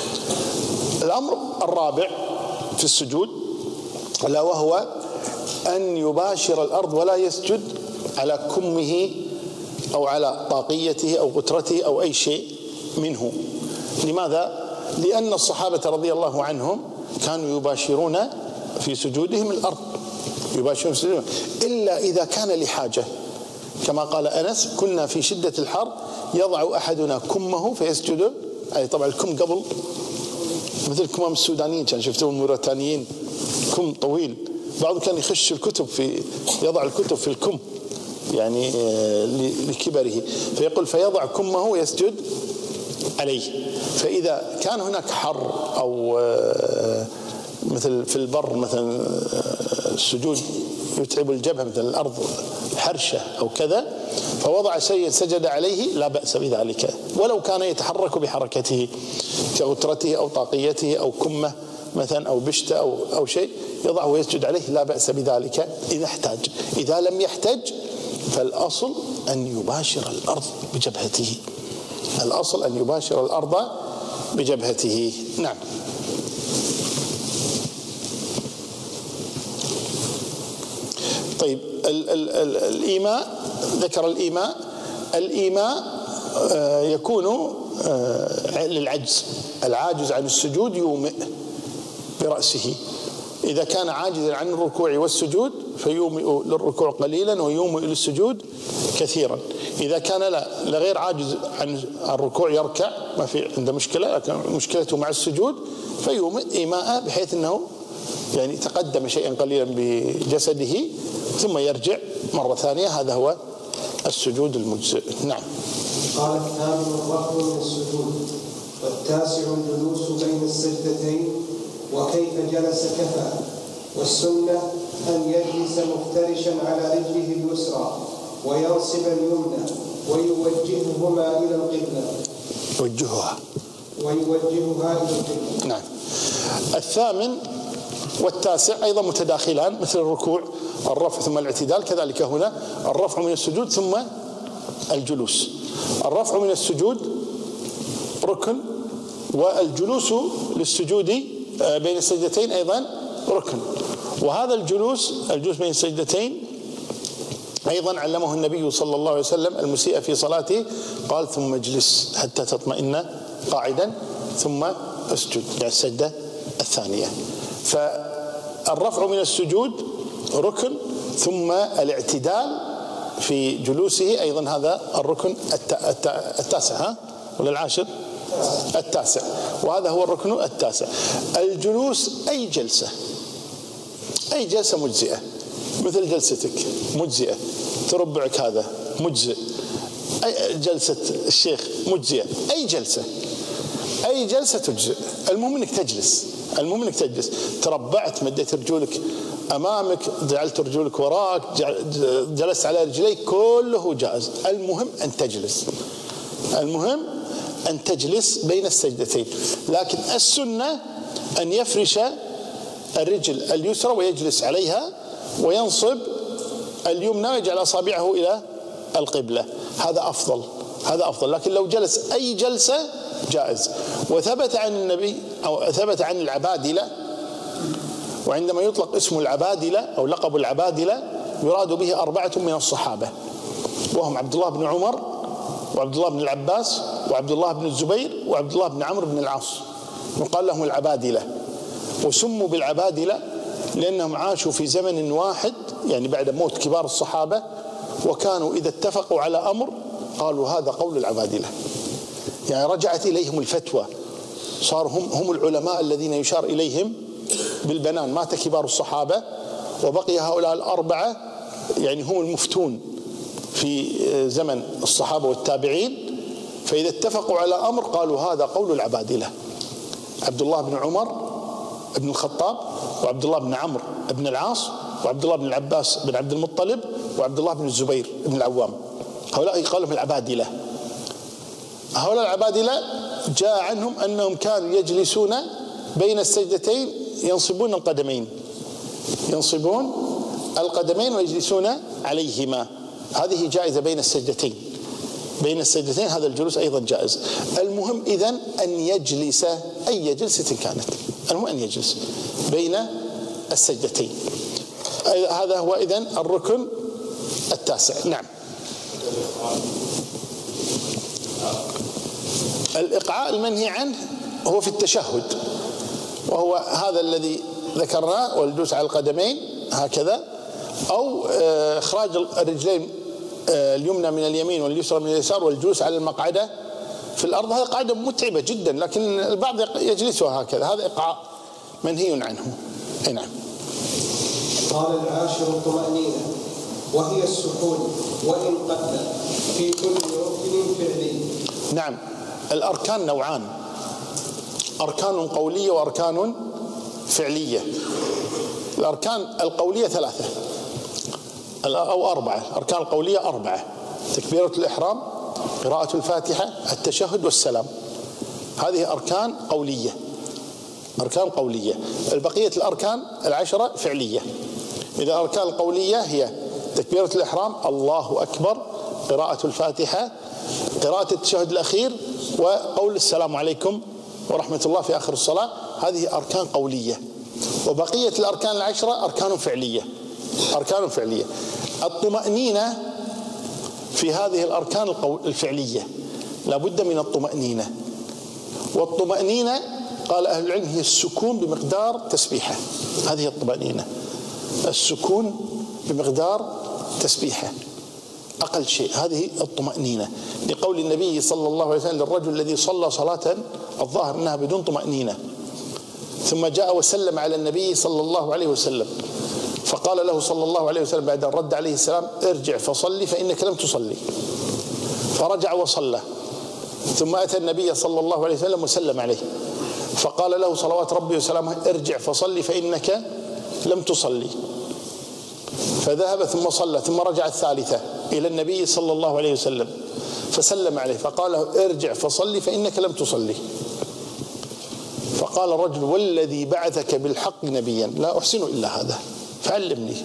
الأمر الرابع في السجود ألا وهو أن يباشر الأرض ولا يسجد على كمه أو على طاقيته أو غترته أو أي شيء منه. لماذا؟ لأن الصحابة رضي الله عنهم كانوا يباشرون في سجودهم الأرض، يباشرون في سجودهم إلا إذا كان لحاجة، كما قال أنس كنا في شدة الحر يضع أحدنا كمه فيسجد، أي طبعا الكم قبل مثل كمام السودانيين كان شفتوهم الموريتانيين كم طويل، بعضهم كان يخش الكتب يضع الكتب في الكم يعني لكبره، فيقول فيضع كمه ويسجد عليه. فإذا كان هناك حر أو مثل في البر مثلا السجود يتعب الجبهة مثل الأرض حرشة أو كذا، فوضع شيء سجد عليه لا بأس بذلك، ولو كان يتحرك بحركته كغترته أو طاقيته أو كمه مثلا أو بشته أو شيء يضعه ويسجد عليه لا بأس بذلك إذا احتاج. إذا لم يحتج فالأصل أن يباشر الأرض بجبهته، الأصل أن يباشر الأرض بجبهته. نعم. طيب الإيماء، ذكر الإيماء يكون للعجز، العاجز عن السجود يومئ برأسه، إذا كان عاجزا عن الركوع والسجود فيومئ للركوع قليلا ويومئ للسجود كثيرا. إذا كان لغير عاجز عن الركوع يركع ما في عنده مشكلة، لكن مشكلته مع السجود فيومئ إيماء بحيث أنه يعني تقدم شيئا قليلا بجسده ثم يرجع مرة ثانية، هذا هو السجود المجزئ. نعم. قال الثامن الرفع من السجود، والتاسع الجلوس بين السجدتين، وكيف جلس كفى، والسنة أن يجلس مفترشا على رجله اليسرى وينصب اليمنى ويوجههما إلى القبلة. ويوجهها إلى القبلة. نعم. الثامن والتاسع أيضا متداخلان مثل الركوع، الرفع ثم الاعتدال، كذلك هنا الرفع من السجود ثم الجلوس. الرفع من السجود ركن، والجلوس للسجود بين السجدتين أيضا ركن. وهذا الجلوس بين السجدتين أيضا علمه النبي صلى الله عليه وسلم المسيء في صلاته، قال ثم اجلس حتى تطمئن قاعدا ثم اسجد، يعني السجدة الثانية. فالرفع من السجود ركن، ثم الاعتدال في جلوسه أيضا هذا الركن التاسع، ولا العاشر؟ التاسع، وهذا هو الركن التاسع. الجلوس أي جلسة مجزئة، مثل جلستك مجزئة، تربعك هذا مجزئ، أي جلسة الشيخ مجزئة، أي جلسة تجزئ، المهم انك تجلس، تربعت مديت رجولك أمامك، جعلت رجولك وراك، جلست على رجليك، كله جائز، المهم أن تجلس بين السجدتين. لكن السنة أن يفرش الرجل اليسرى ويجلس عليها وينصب اليمنى ويجعل أصابعه إلى القبلة، هذا أفضل. لكن لو جلس أي جلسة جائز. وثبت عن النبي أو ثبت عن العبادلة، وعندما يطلق اسم العبادلة أو لقب العبادلة يراد به 4 من الصحابة، وهم عبد الله بن عمر وعبد الله بن العباس وعبد الله بن الزبير وعبد الله بن عمرو بن العاص، يقال لهم العبادلة. وسموا بالعبادلة لأنهم عاشوا في زمن واحد، يعني بعد موت كبار الصحابة، وكانوا إذا اتفقوا على أمر قالوا هذا قول العبادلة، يعني رجعت إليهم الفتوى، صاروا هم العلماء الذين يشار إليهم بالبنان. مات كبار الصحابة وبقي هؤلاء 4 يعني هم المفتون في زمن الصحابة والتابعين، فإذا اتفقوا على أمر قالوا هذا قول العبادلة، عبد الله بن عمر بن الخطاب وعبد الله بن عمرو بن العاص وعبد الله بن العباس بن عبد المطلب وعبد الله بن الزبير بن العوام، هؤلاء يقال لهم العبادلة. هؤلاء العبادلة جاء عنهم أنهم كانوا يجلسون بين السجدتين ينصبون القدمين ويجلسون عليهما، هذه جائزة بين السجدتين، هذا الجلوس أيضا جائز. المهم إذن أن يجلس أي جلسة كانت، المهم أن يجلس بين السجدتين، هذا هو إذن الركن التاسع. نعم. الإقعاء المنهي عنه هو في التشهد، وهو هذا الذي ذكرناه، والجلوس على القدمين هكذا، أو إخراج الرجلين اليمنى من اليمين واليسرى من اليسار، والجلوس على المقعدة في الأرض، هذه قاعدة متعبة جدا، لكن البعض يجلسها هكذا، هذا إيقاع منهي عنه. أي نعم. قال العاشر الطمأنينة، وهي السكون وإن قل في كل ركن فعلي. نعم، الأركان نوعان، أركان قولية وأركان فعلية. الأركان القولية 3 أو 4. الأركان القولية 4: تكبيرة الإحرام، قراءة الفاتحة، التشهد والسلام. هذه أركان قولية، أركان قولية. البقية الأركان 10 فعلية. إذا الأركان القولية هي تكبيرة الإحرام، الله أكبر، قراءة الفاتحة، قراءة التشهد الأخير، وقول السلام عليكم ورحمة الله في آخر الصلاة. هذه أركان قولية. وبقية الأركان 10 أركان فعلية، أركان فعلية. الطمأنينة في هذه الأركان الفعلية لا بد من الطمأنينة. والطمأنينة قال أهل العلم هي السكون بمقدار تسبيحة. هذه الطمأنينة، السكون بمقدار تسبيحة أقل شيء، هذه الطمأنينة. لقول النبي صلى الله عليه وسلم للرجل الذي صلى صلاة الظاهر أنها بدون طمأنينة، ثم جاء وسلم على النبي صلى الله عليه وسلم، فقال له صلى الله عليه وسلم بعد أن رد عليه السلام: ارجع فصلي فإنك لم تصلي. فرجع وصلى، ثم أتى النبي صلى الله عليه وسلم وسلم عليه، فقال له صلوات ربي وسلامه: ارجع فصلي فإنك لم تصلي. فذهب ثم صلى، ثم رجع الثالثة إلى النبي صلى الله عليه وسلم فسلم عليه، فقال له: ارجع فصلي فإنك لم تصلي. فقال الرجل: والذي بعثك بالحق نبيا لا أحسن إلا هذا فعلمني،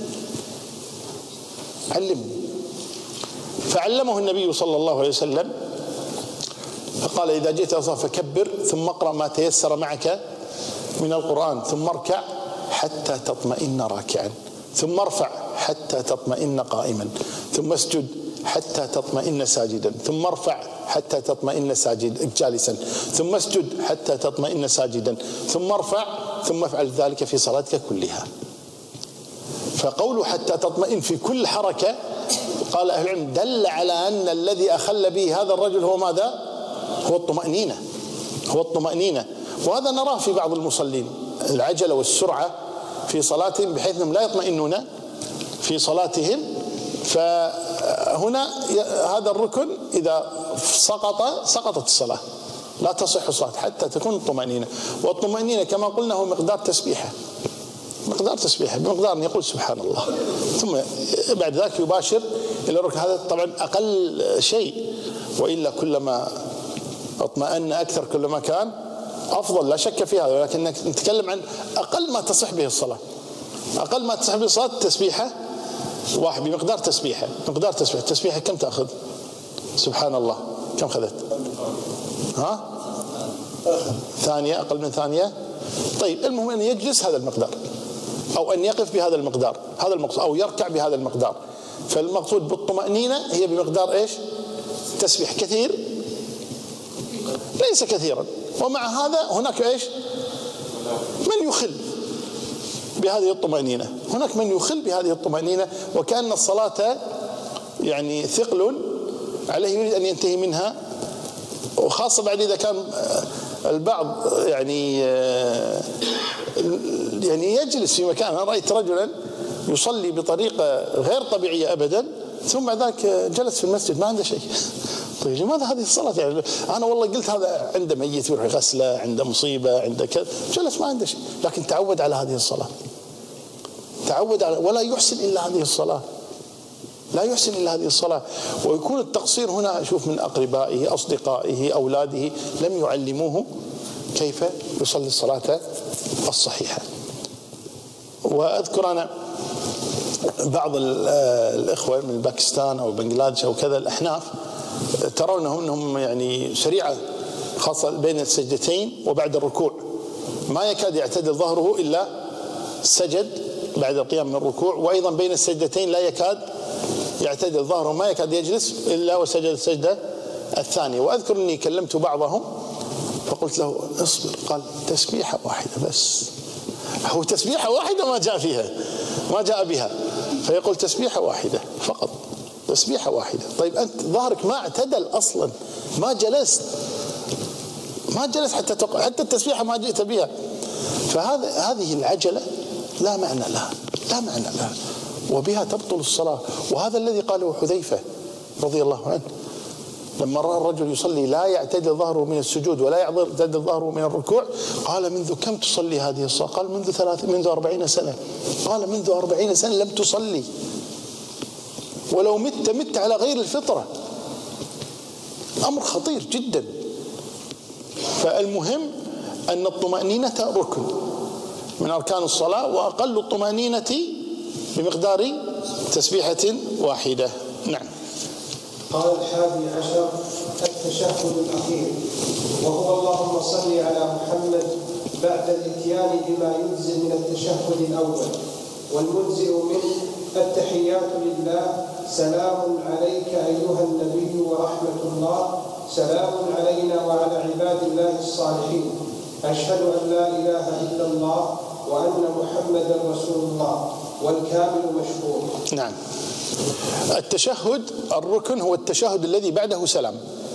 علمني. فعلمه النبي صلى الله عليه وسلم، فقال: إذا جئت فكبر، ثم اقرأ ما تيسر معك من القرآن، ثم اركع حتى تطمئن راكعا، ثم ارفع حتى تطمئن قائما، ثم اسجد حتى تطمئن ساجدا، ثم ارفع حتى تطمئن جالسا، ثم اسجد حتى تطمئن ساجدا، ثم ارفع، ثم افعل ذلك في صلاتك كلها. فقوله حتى تطمئن في كل حركة، قال أهل العلم دل على أن الذي أخل به هذا الرجل هو ماذا؟ هو الطمأنينة، هو الطمأنينة. وهذا نراه في بعض المصلين، العجلة والسرعة في صلاتهم بحيث أنهم لا يطمئنون في صلاتهم. فهنا هذا الركن إذا سقطت الصلاة، لا تصح الصلاة حتى تكون الطمأنينة. والطمأنينة كما قلنا هو مقدار تسبيحة، مقدار تسبيحة، بمقدار أن يقول سبحان الله، ثم بعد ذلك يباشر إلى الركن. هذا طبعا أقل شيء، وإلا كلما اطمأن أكثر كلما كان أفضل، لا شك في هذا. ولكن نتكلم عن أقل ما تصح به الصلاة، أقل ما تصح به الصلاة تسبيحة واحد بمقدار تسبيحة. مقدار تسبيحة، تسبيحة كم تأخذ؟ سبحان الله كم أخذت؟ ها؟ ثانية، أقل من ثانية. طيب المهم أن يجلس هذا المقدار، أو أن يقف بهذا المقدار، هذا المقصود، أو يركع بهذا المقدار. فالمقصود بالطمأنينة هي بمقدار إيش؟ تسبيح. كثير؟ ليس كثيرا. ومع هذا هناك إيش؟ من يخل بهذه الطمأنينة، هناك من يخل بهذه الطمأنينة، وكأن الصلاة يعني ثقل عليه يريد أن ينتهي منها. وخاصة بعد إذا كان البعض يعني يجلس في مكان. أنا رأيت رجلا يصلي بطريقة غير طبيعية أبدا، ثم بعد ذلك جلس في المسجد ما عنده شيء. طيب لماذا هذه الصلاة؟ يعني أنا والله قلت هذا عنده ميت يروح يغسله، عنده مصيبة، عنده كذا، جلس ما عنده شيء، لكن تعود على هذه الصلاة، تعود على، ولا يحسن إلا هذه الصلاة، لا يحسن إلا هذه الصلاة. ويكون التقصير هنا أشوف من أقربائه، أصدقائه، أولاده، لم يعلموه كيف يصلي الصلاة الصحيحة. وأذكر أنا بعض الإخوة من باكستان أو بنغلاديش أو كذا، الأحناف، ترونهم أنهم يعني سريعة، خاصة بين السجدتين وبعد الركوع، ما يكاد يعتدل ظهره إلا سجد بعد القيام من الركوع، وأيضا بين السجدتين لا يكاد يعتدل ظهره، ما يكاد يجلس إلا وسجد السجدة الثانية. وأذكر أني كلمت بعضهم فقلت له اصبر، قال تسبيحة واحدة بس. هو تسبيحة واحدة ما جاء فيها، ما جاء بها، فيقول تسبيحة واحدة فقط، تسبيحة واحدة. طيب أنت ظهرك ما اعتدل أصلا، ما جلست، ما جلس حتى التسبيحة ما جئت بها. هذه العجلة لا معنى لها، لا معنى لها، وبها تبطل الصلاة. وهذا الذي قاله حذيفة رضي الله عنه لما رأى الرجل يصلي لا يعتدل ظهره من السجود ولا يعتدل ظهره من الركوع، قال: منذ كم تصلي هذه الصلاة؟ قال: منذ 40 سنة. قال: منذ 40 سنة لم تصلي، ولو مت على غير الفطرة. أمر خطير جدا. فالمهم أن الطمأنينة ركن من أركان الصلاة، وأقل الطمأنينة بمقدار تسبيحة واحدة. نعم. قال 11 التشهد الأخير، وهو اللهم صل على محمد بعد الإتيان بما يجزي من التشهد الأول، والمجزئ منه التحيات لله، سلام عليك أيها النبي ورحمة الله، سلام علينا وعلى عباد الله الصالحين، أشهد أن لا إله إلا الله وأن محمدا رسول الله، والكامل مشهور. نعم. التشهد الركن هو التشهد الذي بعده سلام.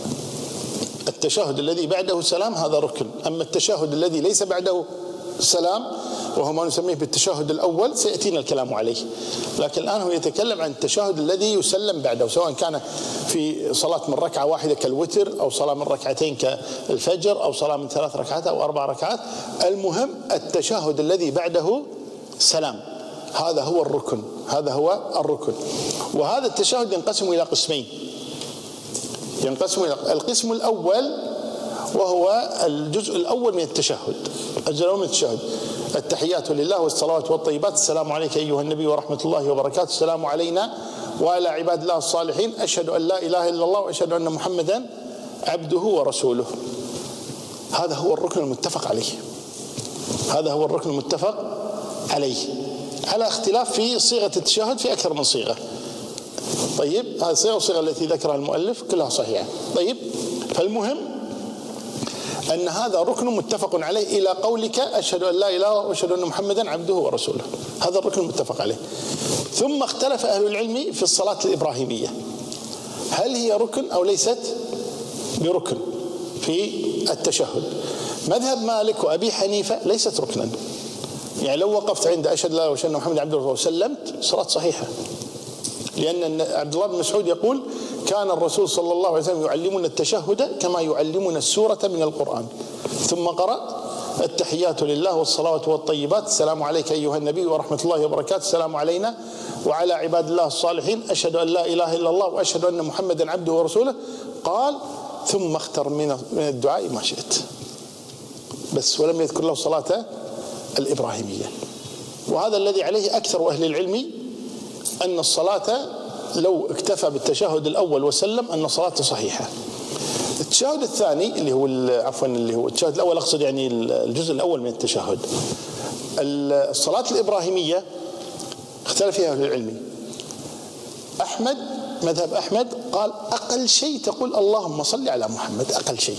التشهد الذي بعده سلام هذا ركن. أما التشهد الذي ليس بعده سلام وهو ما نسميه بالتشهد الأول سيأتينا الكلام عليه، لكن الآن هو يتكلم عن التشهد الذي يسلم بعده، سواء كان في صلاة من ركعة واحدة كالوتر، أو صلاة من ركعتين كالفجر، أو صلاة من 3 ركعات أو 4 ركعات. المهم التشهد الذي بعده سلام، هذا هو الركن، هذا هو الركن. وهذا التشهد ينقسم إلى قسمين. ينقسم إلى القسم الأول وهو الجزء الأول من التشهد. الجزء الأول من التشهد: التحيات لله والصلوات والطيبات، السلام عليك أيها النبي ورحمة الله وبركاته، السلام علينا وعلى عباد الله الصالحين، أشهد أن لا إله إلا الله وأشهد أن محمدا عبده ورسوله. هذا هو الركن المتفق عليه. هذا هو الركن المتفق عليه، على اختلاف في صيغة التشهد في أكثر من صيغة. طيب، هذه الصيغة التي ذكرها المؤلف كلها صحيحة. طيب، فالمهم أن هذا ركن متفق عليه إلى قولك أشهد أن لا إله إلا الله وأشهد أن محمدا عبده ورسوله. هذا الركن المتفق عليه. ثم اختلف أهل العلم في الصلاة الإبراهيمية، هل هي ركن أو ليست بركن في التشهد؟ مذهب مالك وأبي حنيفة ليست ركنا. يعني لو وقفت عند أشهد لا إله إلا الله وأشهد أن محمدا عبده ورسوله وسلمت صلاة صحيحة، لأن عبد الله بن مسعود يقول: كان الرسول صلى الله عليه وسلم يعلمنا التشهد كما يعلمنا السورة من القرآن، ثم قرأ: التحيات لله والصلوات والطيبات، السلام عليك أيها النبي ورحمة الله وبركاته، السلام علينا وعلى عباد الله الصالحين، أشهد أن لا إله إلا الله وأشهد أن محمدا عبده ورسوله. قال: ثم اختر من الدعاء ما شئت، بس ولم يذكر له صلاة الإبراهيمية. وهذا الذي عليه أكثر أهل العلم، أن الصلاة لو اكتفى بالتشهد الأول وسلم أن صلاته صحيحة. التشهد الثاني اللي هو التشهد الأول، أقصد يعني الجزء الأول من التشهد، الصلاة الإبراهيمية اختلف فيها أهل العلم. أحمد، مذهب أحمد قال: أقل شيء تقول اللهم صل على محمد، أقل شيء،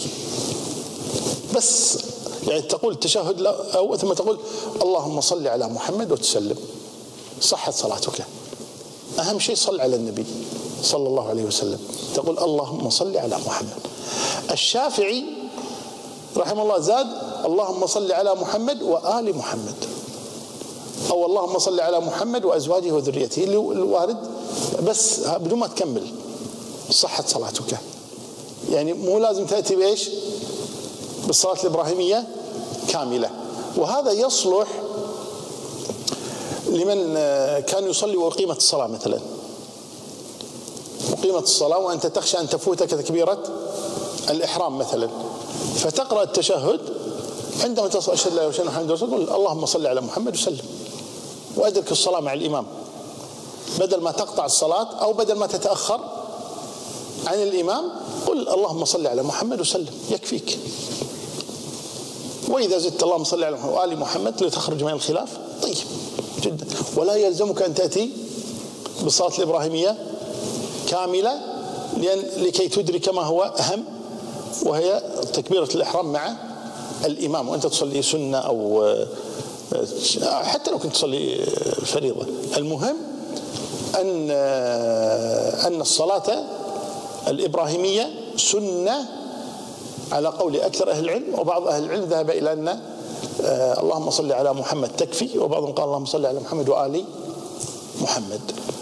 بس يعني تقول التشهد أو ثم تقول اللهم صل على محمد وتسلم، صحت صلاتك. أهم شيء صل على النبي صلى الله عليه وسلم، تقول اللهم صل على محمد. الشافعي رحمه الله زاد: اللهم صل على محمد وآل محمد، أو اللهم صل على محمد وأزواجه وذريته، اللي وارد، بس بدون ما تكمل صحت صلاتك. يعني مو لازم تأتي بإيش؟ بالصلاة الإبراهيمية كاملة. وهذا يصلح لمن كان يصلي وأقيمت الصلاة، مثلا أقيمت الصلاة وأنت تخشى أن تفوتك تكبيرة الإحرام مثلا، فتقرأ التشهد عندما تصل أشهد لا إله إلا الله محمد رسول الله، تقول اللهم صل على محمد وسلم، وأدرك الصلاة مع الإمام، بدل ما تقطع الصلاة أو بدل ما تتأخر عن الإمام، قل اللهم صل على محمد وسلم، يكفيك. وإذا زدت اللهم صل على محمد وآل محمد لتخرج من الخلاف، طيب جدا. ولا يلزمك أن تأتي بالصلاة الإبراهيمية كاملة، لكي تدرك ما هو أهم، وهي تكبيرة الإحرام مع الإمام، وأنت تصلي سنة أو حتى لو كنت تصلي فريضة. المهم أن الصلاة الإبراهيمية سنة على قول أكثر أهل العلم، وبعض أهل العلم ذهب إلى أن اللهم صل على محمد تكفي، وبعضهم قال اللهم صل على محمد وآل محمد.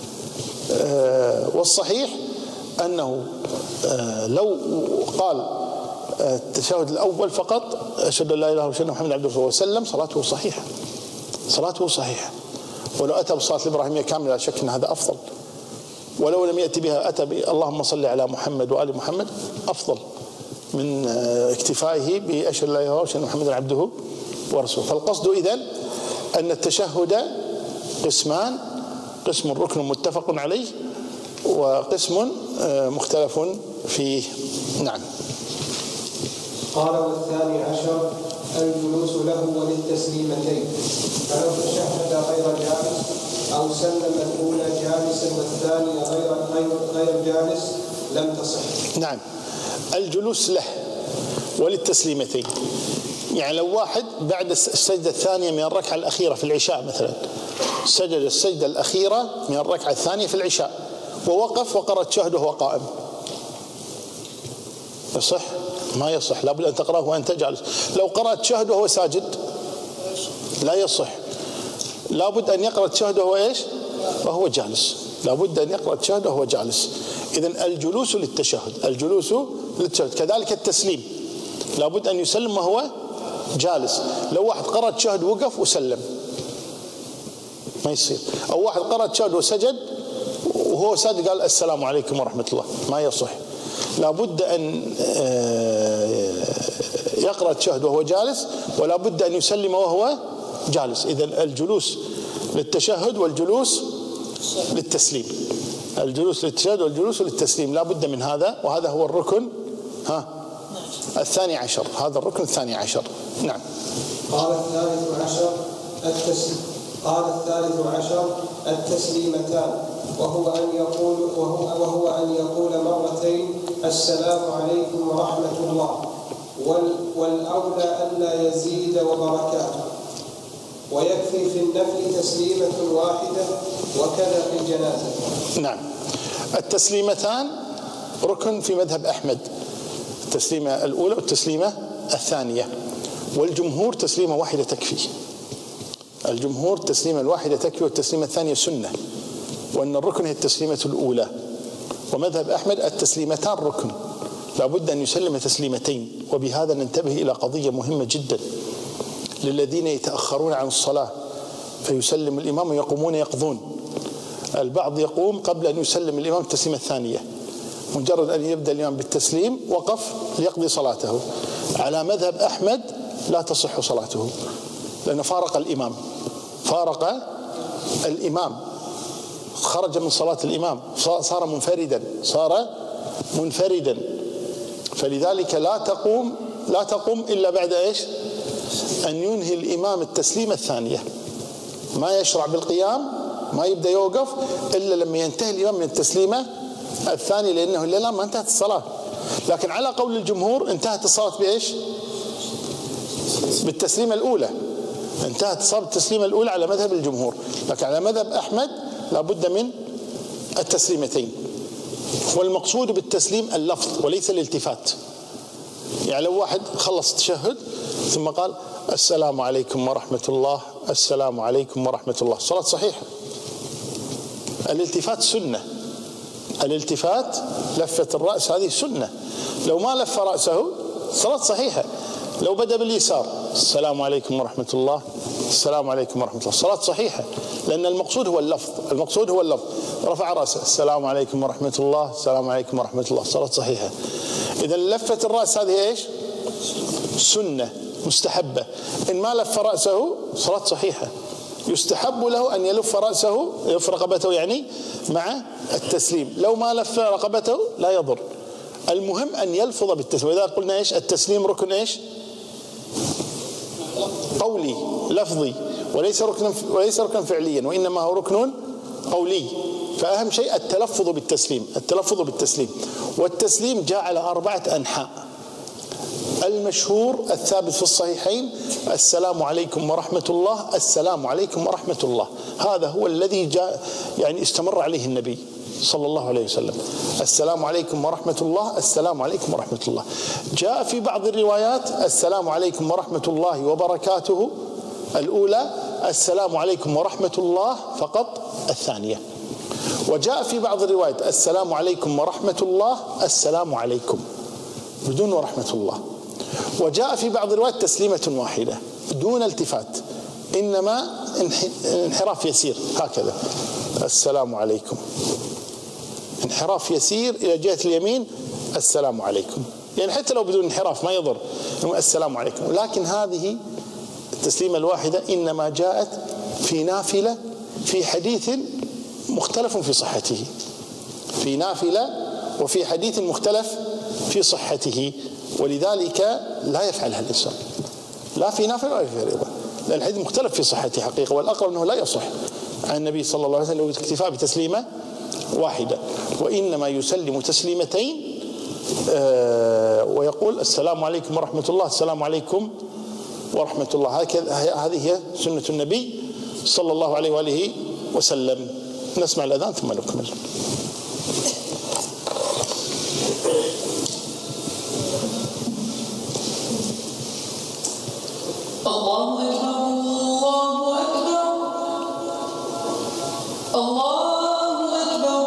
والصحيح أنه لو قال التشهد الأول فقط أشهد أن لا إله إلا الله وأشهد أن محمدا عبده ورسوله وسلم، صلاته صحيحة، صلاته صحيحة. ولو أتى بالصلاة الإبراهيمية كاملة لا شك أن هذا أفضل، ولو لم يأتي بها أتى اللهم صل على محمد وآل محمد أفضل من اكتفائه بأشهد أن لا إله إلا الله وأشهد أن محمدا عبده ورسوله. فالقصد إذن أن التشهد قسمان، قسم ركن متفق عليه وقسم مختلف فيه. نعم. قال والثاني عشر الجلوس له وللتسليمتين، فلو تشهد غير جالس أو سلم الأولى جالسا والثانية غير جالس لم تصح. نعم. الجلوس له وللتسليمتين، يعني لو واحد بعد السجدة الثانية من الركعة الأخيرة في العشاء مثلا سجد السجدة الأخيرة من الركعة الثانية في العشاء ووقف وقرأ التشهد وهو قائم، يصح؟ ما يصح، لابد أن تقرأه وأنت جالس. لو قرأ التشهد وهو ساجد لا يصح، لابد أن يقرأ التشهد وهو إيش؟ وهو جالس، لابد أن يقرأ التشهد وهو جالس. إذن الجلوس للتشهد، الجلوس للتشهد. كذلك التسليم لابد أن يسلم وهو جالس. لو واحد قرأ التشهد وقف وسلم ما يصير، أو واحد قرأ التشهد وسجد وهو ساجد قال السلام عليكم ورحمة الله، ما يصح. لابد أن يقرأ التشهد وهو جالس، ولا بد أن يسلم وهو جالس. إذن الجلوس للتشهد والجلوس للتسليم، الجلوس للتشهد والجلوس للتسليم لا بد من هذا، وهذا هو الركن الثاني عشر، هذا الركن الثاني عشر. نعم. قال الثالث عشر التسليمتان، وهو أن يقول مرتين السلام عليكم ورحمة الله، والأولى ألا يزيد وبركاته، ويكفي في النفل تسليمة واحدة، وكذا في الجنازة. نعم. التسليمتان ركن في مذهب أحمد، التسليمة الأولى والتسليمة الثانية، والجمهور تسليمة واحدة تكفي، الجمهور التسليمة الواحدة تكفي، والتسليمة الثانية سنة، وأن الركن هي التسليمة الأولى. ومذهب أحمد التسليمتان ركن، لابد أن يسلم تسليمتين. وبهذا ننتبه إلى قضية مهمة جدا للذين يتأخرون عن الصلاة فيسلم الإمام ويقومون يقضون. البعض يقوم قبل أن يسلم الإمام التسليمة الثانية، مجرد أن يبدأ الإمام بالتسليم وقف ليقضي صلاته. على مذهب أحمد لا تصح صلاته، لأنه فارق الإمام، خرج من صلاة الإمام، صار منفردا، فلذلك لا تقوم إلا بعد إيش؟ أن ينهي الإمام التسليمة الثانية، ما يشرع بالقيام، ما يبدأ يوقف إلا لما ينتهي الإمام من التسليمة الثانية، لأنه لا ما انتهت الصلاة. لكن على قول الجمهور انتهت الصلاة بإيش؟ بالتسليمة الأولى، انتهت الصلاة بالتسليمة الأولى على مذهب الجمهور. لكن على مذهب أحمد لابد من التسليمتين، والمقصود بالتسليم اللفظ وليس الالتفات. يعني لو واحد خلص التشهد ثم قال السلام عليكم ورحمة الله، السلام عليكم ورحمة الله، صلاة صحيحة. الالتفات سنة، الالتفات لفة الرأس هذه سنة، لو ما لف رأسه صلاة صحيحة. لو بدأ باليسار السلام عليكم ورحمة الله، السلام عليكم ورحمة الله، صلاة صحيحة، لأن المقصود هو اللفظ، رفع رأسه السلام عليكم ورحمة الله، السلام عليكم ورحمة الله، صلاة صحيحة. إذا لفة الرأس هذه إيش؟ سنة مستحبة. إن ما لف رأسه صلاة صحيحة، يستحب له أن يلف رقبته يعني مع التسليم. لو ما لف رقبته لا يضر، المهم أن يلفظ بالتسليم. وإذا قلنا إيش؟ التسليم ركن إيش؟ قولي لفظي، وليس ركنا فعليا، وإنما هو ركن قولي. فأهم شيء التلفظ بالتسليم. والتسليم جاء على 4 أنحاء. المشهور الثابت في الصحيحين السلام عليكم ورحمة الله، السلام عليكم ورحمة الله، هذا هو الذي جاء يعني استمر عليه النبي صلى الله عليه وسلم. السلام عليكم ورحمة الله، السلام عليكم ورحمة الله. جاء في بعض الروايات السلام عليكم ورحمة الله وبركاته الأولى، السلام عليكم ورحمة الله فقط الثانية. وجاء في بعض الروايات السلام عليكم ورحمة الله، السلام عليكم بدون ورحمة الله. وجاء في بعض الروايات تسليمة واحدة دون التفات، إنما انحراف يسير هكذا، السلام عليكم، انحراف يسير إلى جهة اليمين، السلام عليكم، يعني حتى لو بدون انحراف ما يضر، السلام عليكم. لكن هذه التسليمة الواحدة إنما جاءت في نافلة في حديث مختلف في صحته، في نافلة وفي حديث مختلف في صحته، ولذلك لا يفعلها الإنسان لا في نافلة ولا في فريضة، لأن الحديث مختلف في صحته حقيقة، والأقرب أنه لا يصح عن النبي صلى الله عليه وسلم اكتفاء بتسليمة واحدة، وإنما يسلم تسليمتين ويقول السلام عليكم ورحمة الله، السلام عليكم ورحمة الله. هذه هي سنة النبي صلى الله عليه وآله وسلم. نسمع الأذان ثم نكمل. الله أكبر الله أكبر الله أكبر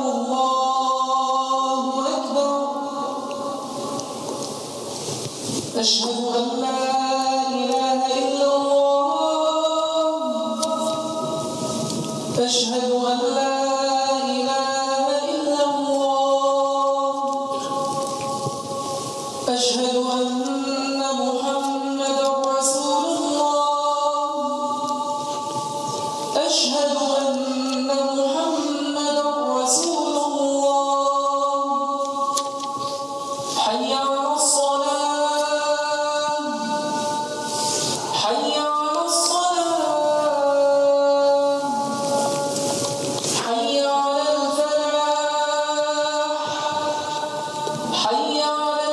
الله أكبر. أشهد أن لا إله إلا الله، أشهد أن لا إله إلا الله، أشهد أن محمدا رسول الله، أشهد أن محمدا رسول الله. حي على الصلاة، حي على الصلاة، حي على الفلاح، حي على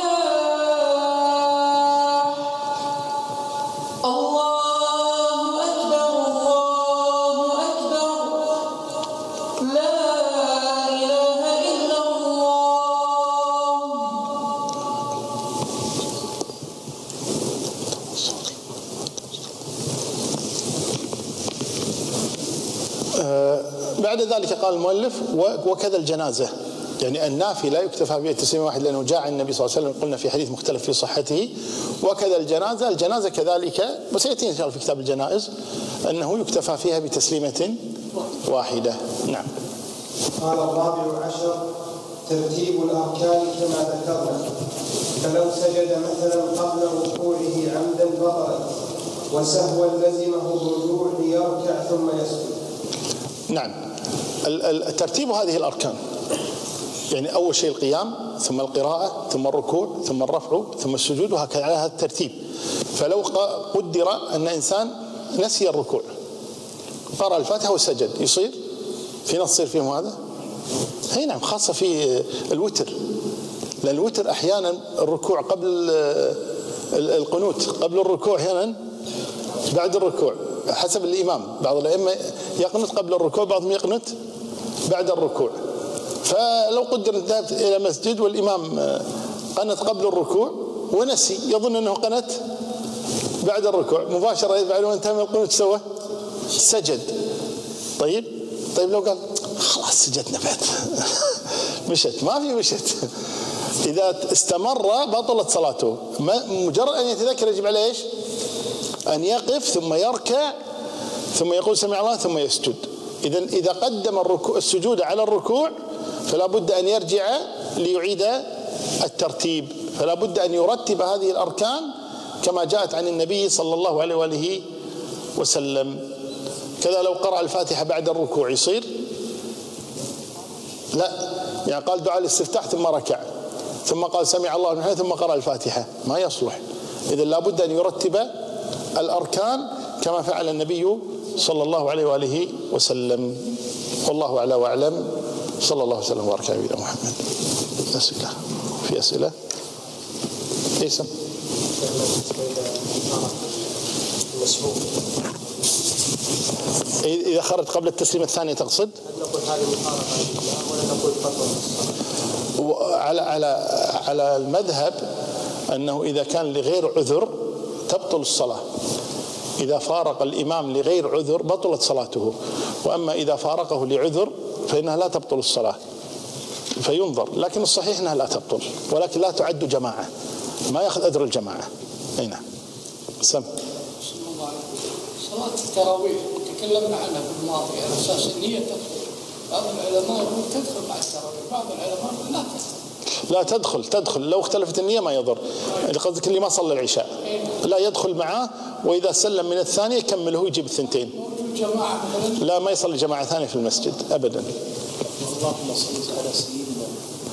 الفلاح. الله أكبر الله أكبر، لا إله إلا الله. بعد ذلك قال المؤلف وكذا الجنازة، يعني النافلة يكتفى بها تسليم واحد لأنه جاء عن النبي صلى الله عليه وسلم، قلنا في حديث مختلف في صحته. وكذا الجنازة، الجنازة كذلك وسيأتي إن شاء الله في كتاب الجنائز أنه يكتفى فيها بتسليمة واحدة. نعم. قال الرابع عشر ترتيب الأركان كما ذكرنا، فلو سجد مثلا قبل ركوعه عمدا بطلت، وسهوا لزمه الرجوع ليركع ثم يسجد. نعم، الترتيب هذه الأركان، يعني أول شيء القيام، ثم القراءة، ثم الركوع، ثم الرفع، ثم السجود، وهكذا على هذا الترتيب. فلو قدر أن إنسان نسي الركوع قرأ الفاتحة وسجد، يصير في نص يصير فيهم هذا؟ هي نعم، خاصة في الوتر، لأن الوتر أحيانا الركوع قبل القنوت قبل الركوع، أحيانا بعد الركوع حسب الإمام. بعض الأئمة يقنت قبل الركوع، بعضهم يقنت بعد الركوع. فلو قدر ذهبت إلى مسجد والإمام قنت قبل الركوع ونسي، يظن أنه قنت بعد الركوع، مباشرة بعد ما انتهى من القنوت سوى سجد. طيب لو قال خلاص سجدنا بعد مشت، ما في مشت. إذا استمر بطلت صلاته، مجرد أن يتذكر يجب عليه إيش؟ أن يقف ثم يركع ثم يقول سمع الله ثم يسجد. إذا قدم السجود على الركوع فلا بد أن يرجع ليعيد الترتيب، فلا بد أن يرتب هذه الأركان كما جاءت عن النبي صلى الله عليه وآله وسلم. كذا لو قرأ الفاتحة بعد الركوع يصير؟ لا، يعني قال دعاء الاستفتاح ثم ركع ثم قال سمع الله لمن حمده ثم قرأ الفاتحة، ما يصلح. إذا لا بد أن يرتب الأركان كما فعل النبي صلى الله عليه وآله وسلم. والله أعلى وأعلم. صلى الله وسلم وبارك على نبينا محمد. أسئلة؟ في أسئلة؟ اسم إذا خرج قبل التسليم الثاني تقصد؟ هذه مخالفة لله ولا نقول خطوة في الصلاة؟ على المذهب أنه إذا كان لغير عذر تبطل الصلاة. إذا فارق الإمام لغير عذر بطلت صلاته، وأما إذا فارقه لعذر فإنها لا تبطل الصلاة، فينظر. لكن الصحيح أنها لا تبطل، ولكن لا تعد جماعة، ما يأخذ أجر الجماعة. أي نعم. سم. صلاة التراويح تكلمنا عنها في الماضي على أساس النية تدخل. بعض العلماء يقول تدخل مع التراويح، بعض العلماء لا تدخل. لا تدخل لو اختلفت النية ما يضر. قصدك اللي ما صلى العشاء لا يدخل معاه، وإذا سلم من الثانية يكمل هو يجيب الثنتين. جماعة مثلا لا، ما يصلي جماعة ثانية في المسجد أبدا. اللهم صل على سيدنا.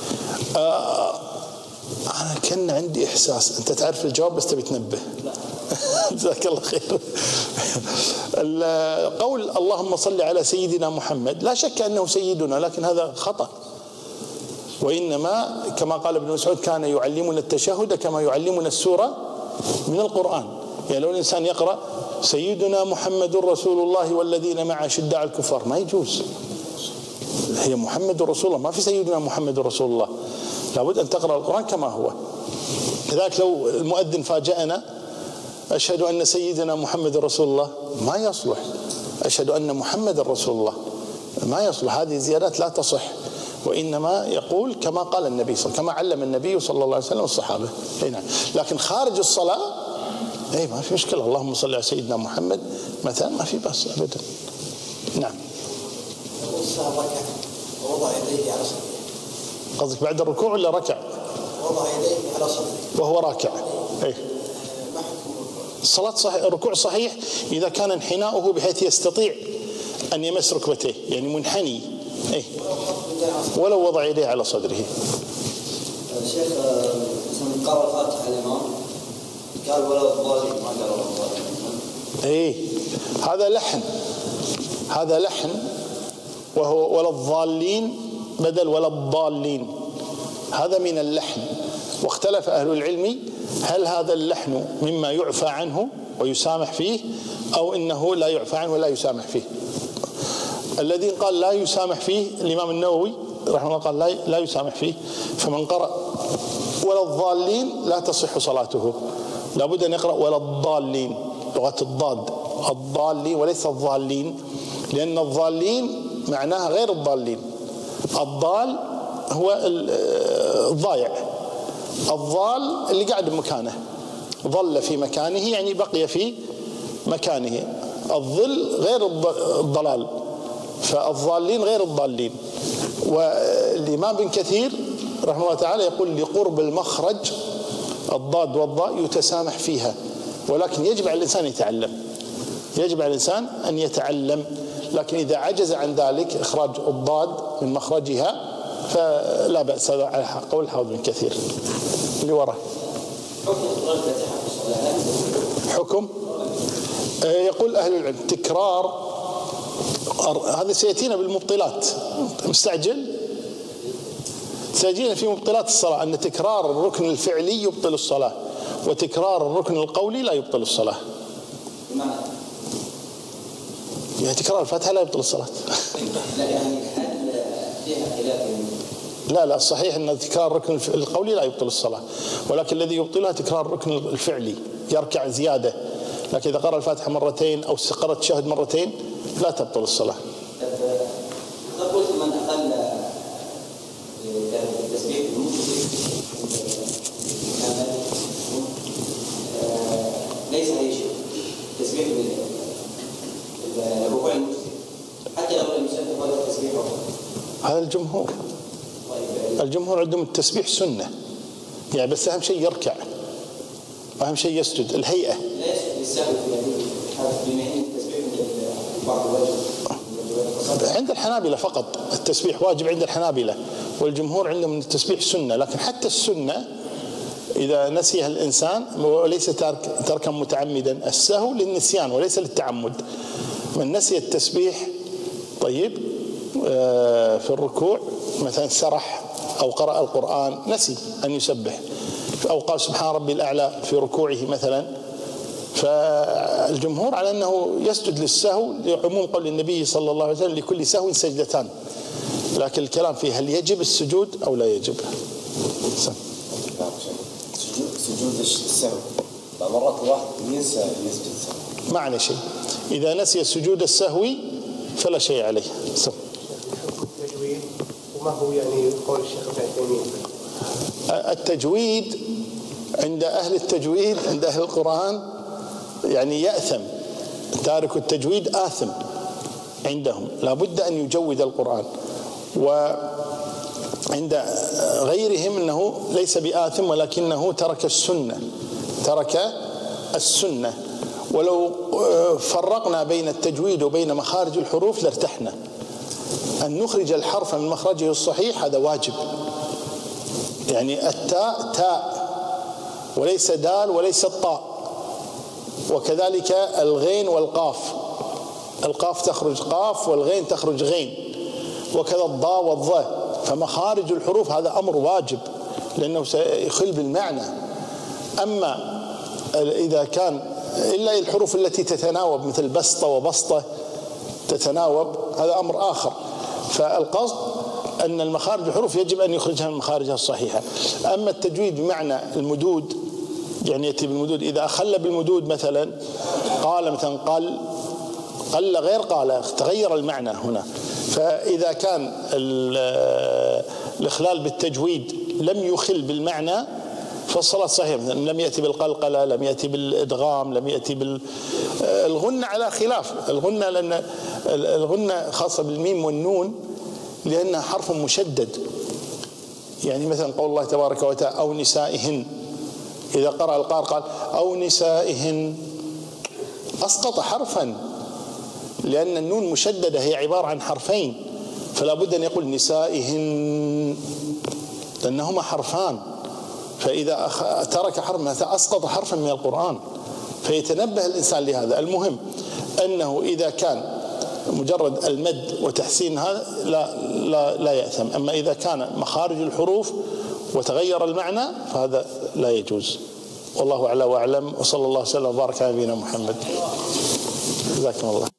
أنا كان عندي إحساس أنت تعرف الجواب بس تبي تنبه. جزاك الله خير. قول اللهم صل على سيدنا محمد لا شك أنه سيدنا، لكن هذا خطأ. وإنما كما قال ابن مسعود كان يعلمنا التشهد كما يعلمنا السورة من القرآن. يعني لو الإنسان يقرأ سيدنا محمد رسول الله والذين معه شداء الكفار ما يجوز. هي محمد رسول الله، ما في سيدنا محمد رسول الله. لابد أن تقرأ القرآن كما هو. كذلك لو المؤذن فاجأنا أشهد أن سيدنا محمد رسول الله ما يصلح. أشهد أن محمد رسول الله ما يصلح. هذه زيادات لا تصح، وإنما يقول كما قال النبي كما علم النبي صلى الله عليه وسلم الصحابة. نعم. لكن خارج الصلاة ما في مشكلة، اللهم صل على سيدنا محمد مثلا ما في بأس أبدا. نعم. ووضع يديه على صدره. قصدك بعد الركوع ولا ركع؟ وضع يديه على صدره وهو راكع. الصلاة صحيح، الركوع صحيح إذا كان انحناؤه بحيث يستطيع أن يمس ركبتيه، يعني منحني. ولو وضع يديه على صدره. الشيخ من قرأ الفاتحة الإمام قال ولا الضالين، ما قال ولا الضالين. هذا لحن وهو ولا الضالين بدل ولا الضالين، هذا من اللحن. واختلف أهل العلم هل هذا اللحن مما يعفى عنه ويسامح فيه أو إنه لا يعفى عنه ولا يسامح فيه. الذي قال لا يسامح فيه الإمام النووي رحمه الله قال لا يسامح فيه. فمن قرأ ولا الضالين لا تصح صلاته، لابد أن يقرأ ولا الضالين، لغة الضاد، الضالين وليس الضالين، لأن الضالين معناها غير الضالين. الضال هو الضايع، الضال اللي قاعد بمكانه، ظل في مكانه يعني بقي في مكانه. الظل غير الضلال، فالضالين غير الضالين. والإمام ابن كثير رحمه الله تعالى يقول لقرب المخرج الضاد والضاء يتسامح فيها، ولكن يجب على الإنسان يتعلم، يجب على الإنسان أن يتعلم. لكن إذا عجز عن ذلك إخراج الضاد من مخرجها فلا بأس، هذا على قول الحافظ بن كثير. اللي وراه حكم يقول أهل العلم تكرار، هذا سيأتينا بالمبطلات. مستعجل في مبطلات الصلاة أن تكرار الركن الفعلي يبطل الصلاة، وتكرار الركن القولي لا يبطل الصلاة. يعني تكرار الفاتحة لا يبطل الصلاة. لا يعني هل فيها خلاف؟ لا الصحيح أن تكرار الركن القولي لا يبطل الصلاة، ولكن الذي يبطلها تكرار الركن الفعلي، يركع زيادة. لكن إذا قرأ الفاتحة مرتين أو قرأ التشهد مرتين لا تبطل الصلاة. قلت من أقل التسبيح ليس أي شيء، تسبيح الركوع المسلم حتى لو لم يسبح ولا التسبيح. هذا الجمهور عندهم التسبيح سنة يعني، بس أهم شيء يركع، أهم شيء يسجد، الهيئة. لا يسجد للسهو في التسبيح بعض الوجه. عند الحنابلة فقط التسبيح واجب عند الحنابلة، والجمهور عندهم التسبيح سنة. لكن حتى السنة إذا نسيها الإنسان وليس تركا متعمدا، السهو للنسيان وليس للتعمد. من نسي التسبيح طيب في الركوع مثلا سرح أو قرأ القرآن نسي أن يسبح، أو قال سبحان ربي الأعلى في ركوعه مثلا، فالجمهور على أنه يسجد للسهو لعموم قول النبي صلى الله عليه وسلم لكل سهو سجدتان. لكن الكلام فيه هل يجب السجود أو لا يجب. سجود السهو مرات الواحد ينسى يسجد السهو ما عليه شيء. إذا نسي سجود السهو فلا شيء عليه. التجويد وما هو يعني قول الشيخ ابن عثيمين؟ التجويد عند أهل التجويد عند أهل القرآن يعني يأثم، تارك التجويد آثم عندهم، لا بد أن يجود القرآن. وعند غيرهم أنه ليس بآثم ولكنه ترك السنة، ترك السنة. ولو فرقنا بين التجويد وبين مخارج الحروف لارتحنا. أن نخرج الحرف من مخرجه الصحيح هذا واجب. يعني التاء تاء وليس دال وليس الطاء، وكذلك الغين والقاف، القاف تخرج قاف والغين تخرج غين، وكذا الضاء والظاء. فمخارج الحروف هذا أمر واجب لأنه سيخل بالمعنى. أما إذا كان إلا الحروف التي تتناوب مثل بسطة وبسطة تتناوب هذا أمر آخر. فالقصد أن المخارج الحروف يجب أن يخرجها من مخارجها الصحيحة. أما التجويد بمعنى المدود يعني يأتي بالمدود، إذا أخل بالمدود مثلا قال مثلا قل غير قال تغير المعنى هنا. فإذا كان الإخلال بالتجويد لم يخل بالمعنى فالصلاة صحيحة. مثلا لم يأتي بالقلقلة، لم يأتي بالإدغام، لم يأتي بالغنة على خلاف. الغنة لأن الغنة خاصة بالميم والنون لأنها حرف مشدد. يعني مثلا قول الله تبارك وتعالى أو نسائهن، إذا قرأ القارئ قال أو نسائهن أسقط حرفا لأن النون مشددة هي عبارة عن حرفين، فلا بد أن يقول نسائهن لأنهما حرفان. فإذا ترك حرف أسقط حرفا من القرآن، فيتنبه الإنسان لهذا. المهم أنه إذا كان مجرد المد وتحسين هذا لا يأثم. أما إذا كان مخارج الحروف وتغير المعنى فهذا لا يجوز. والله أعلى وأعلم، وصلى الله وسلم وبارك على نبينا محمد. جزاكم الله.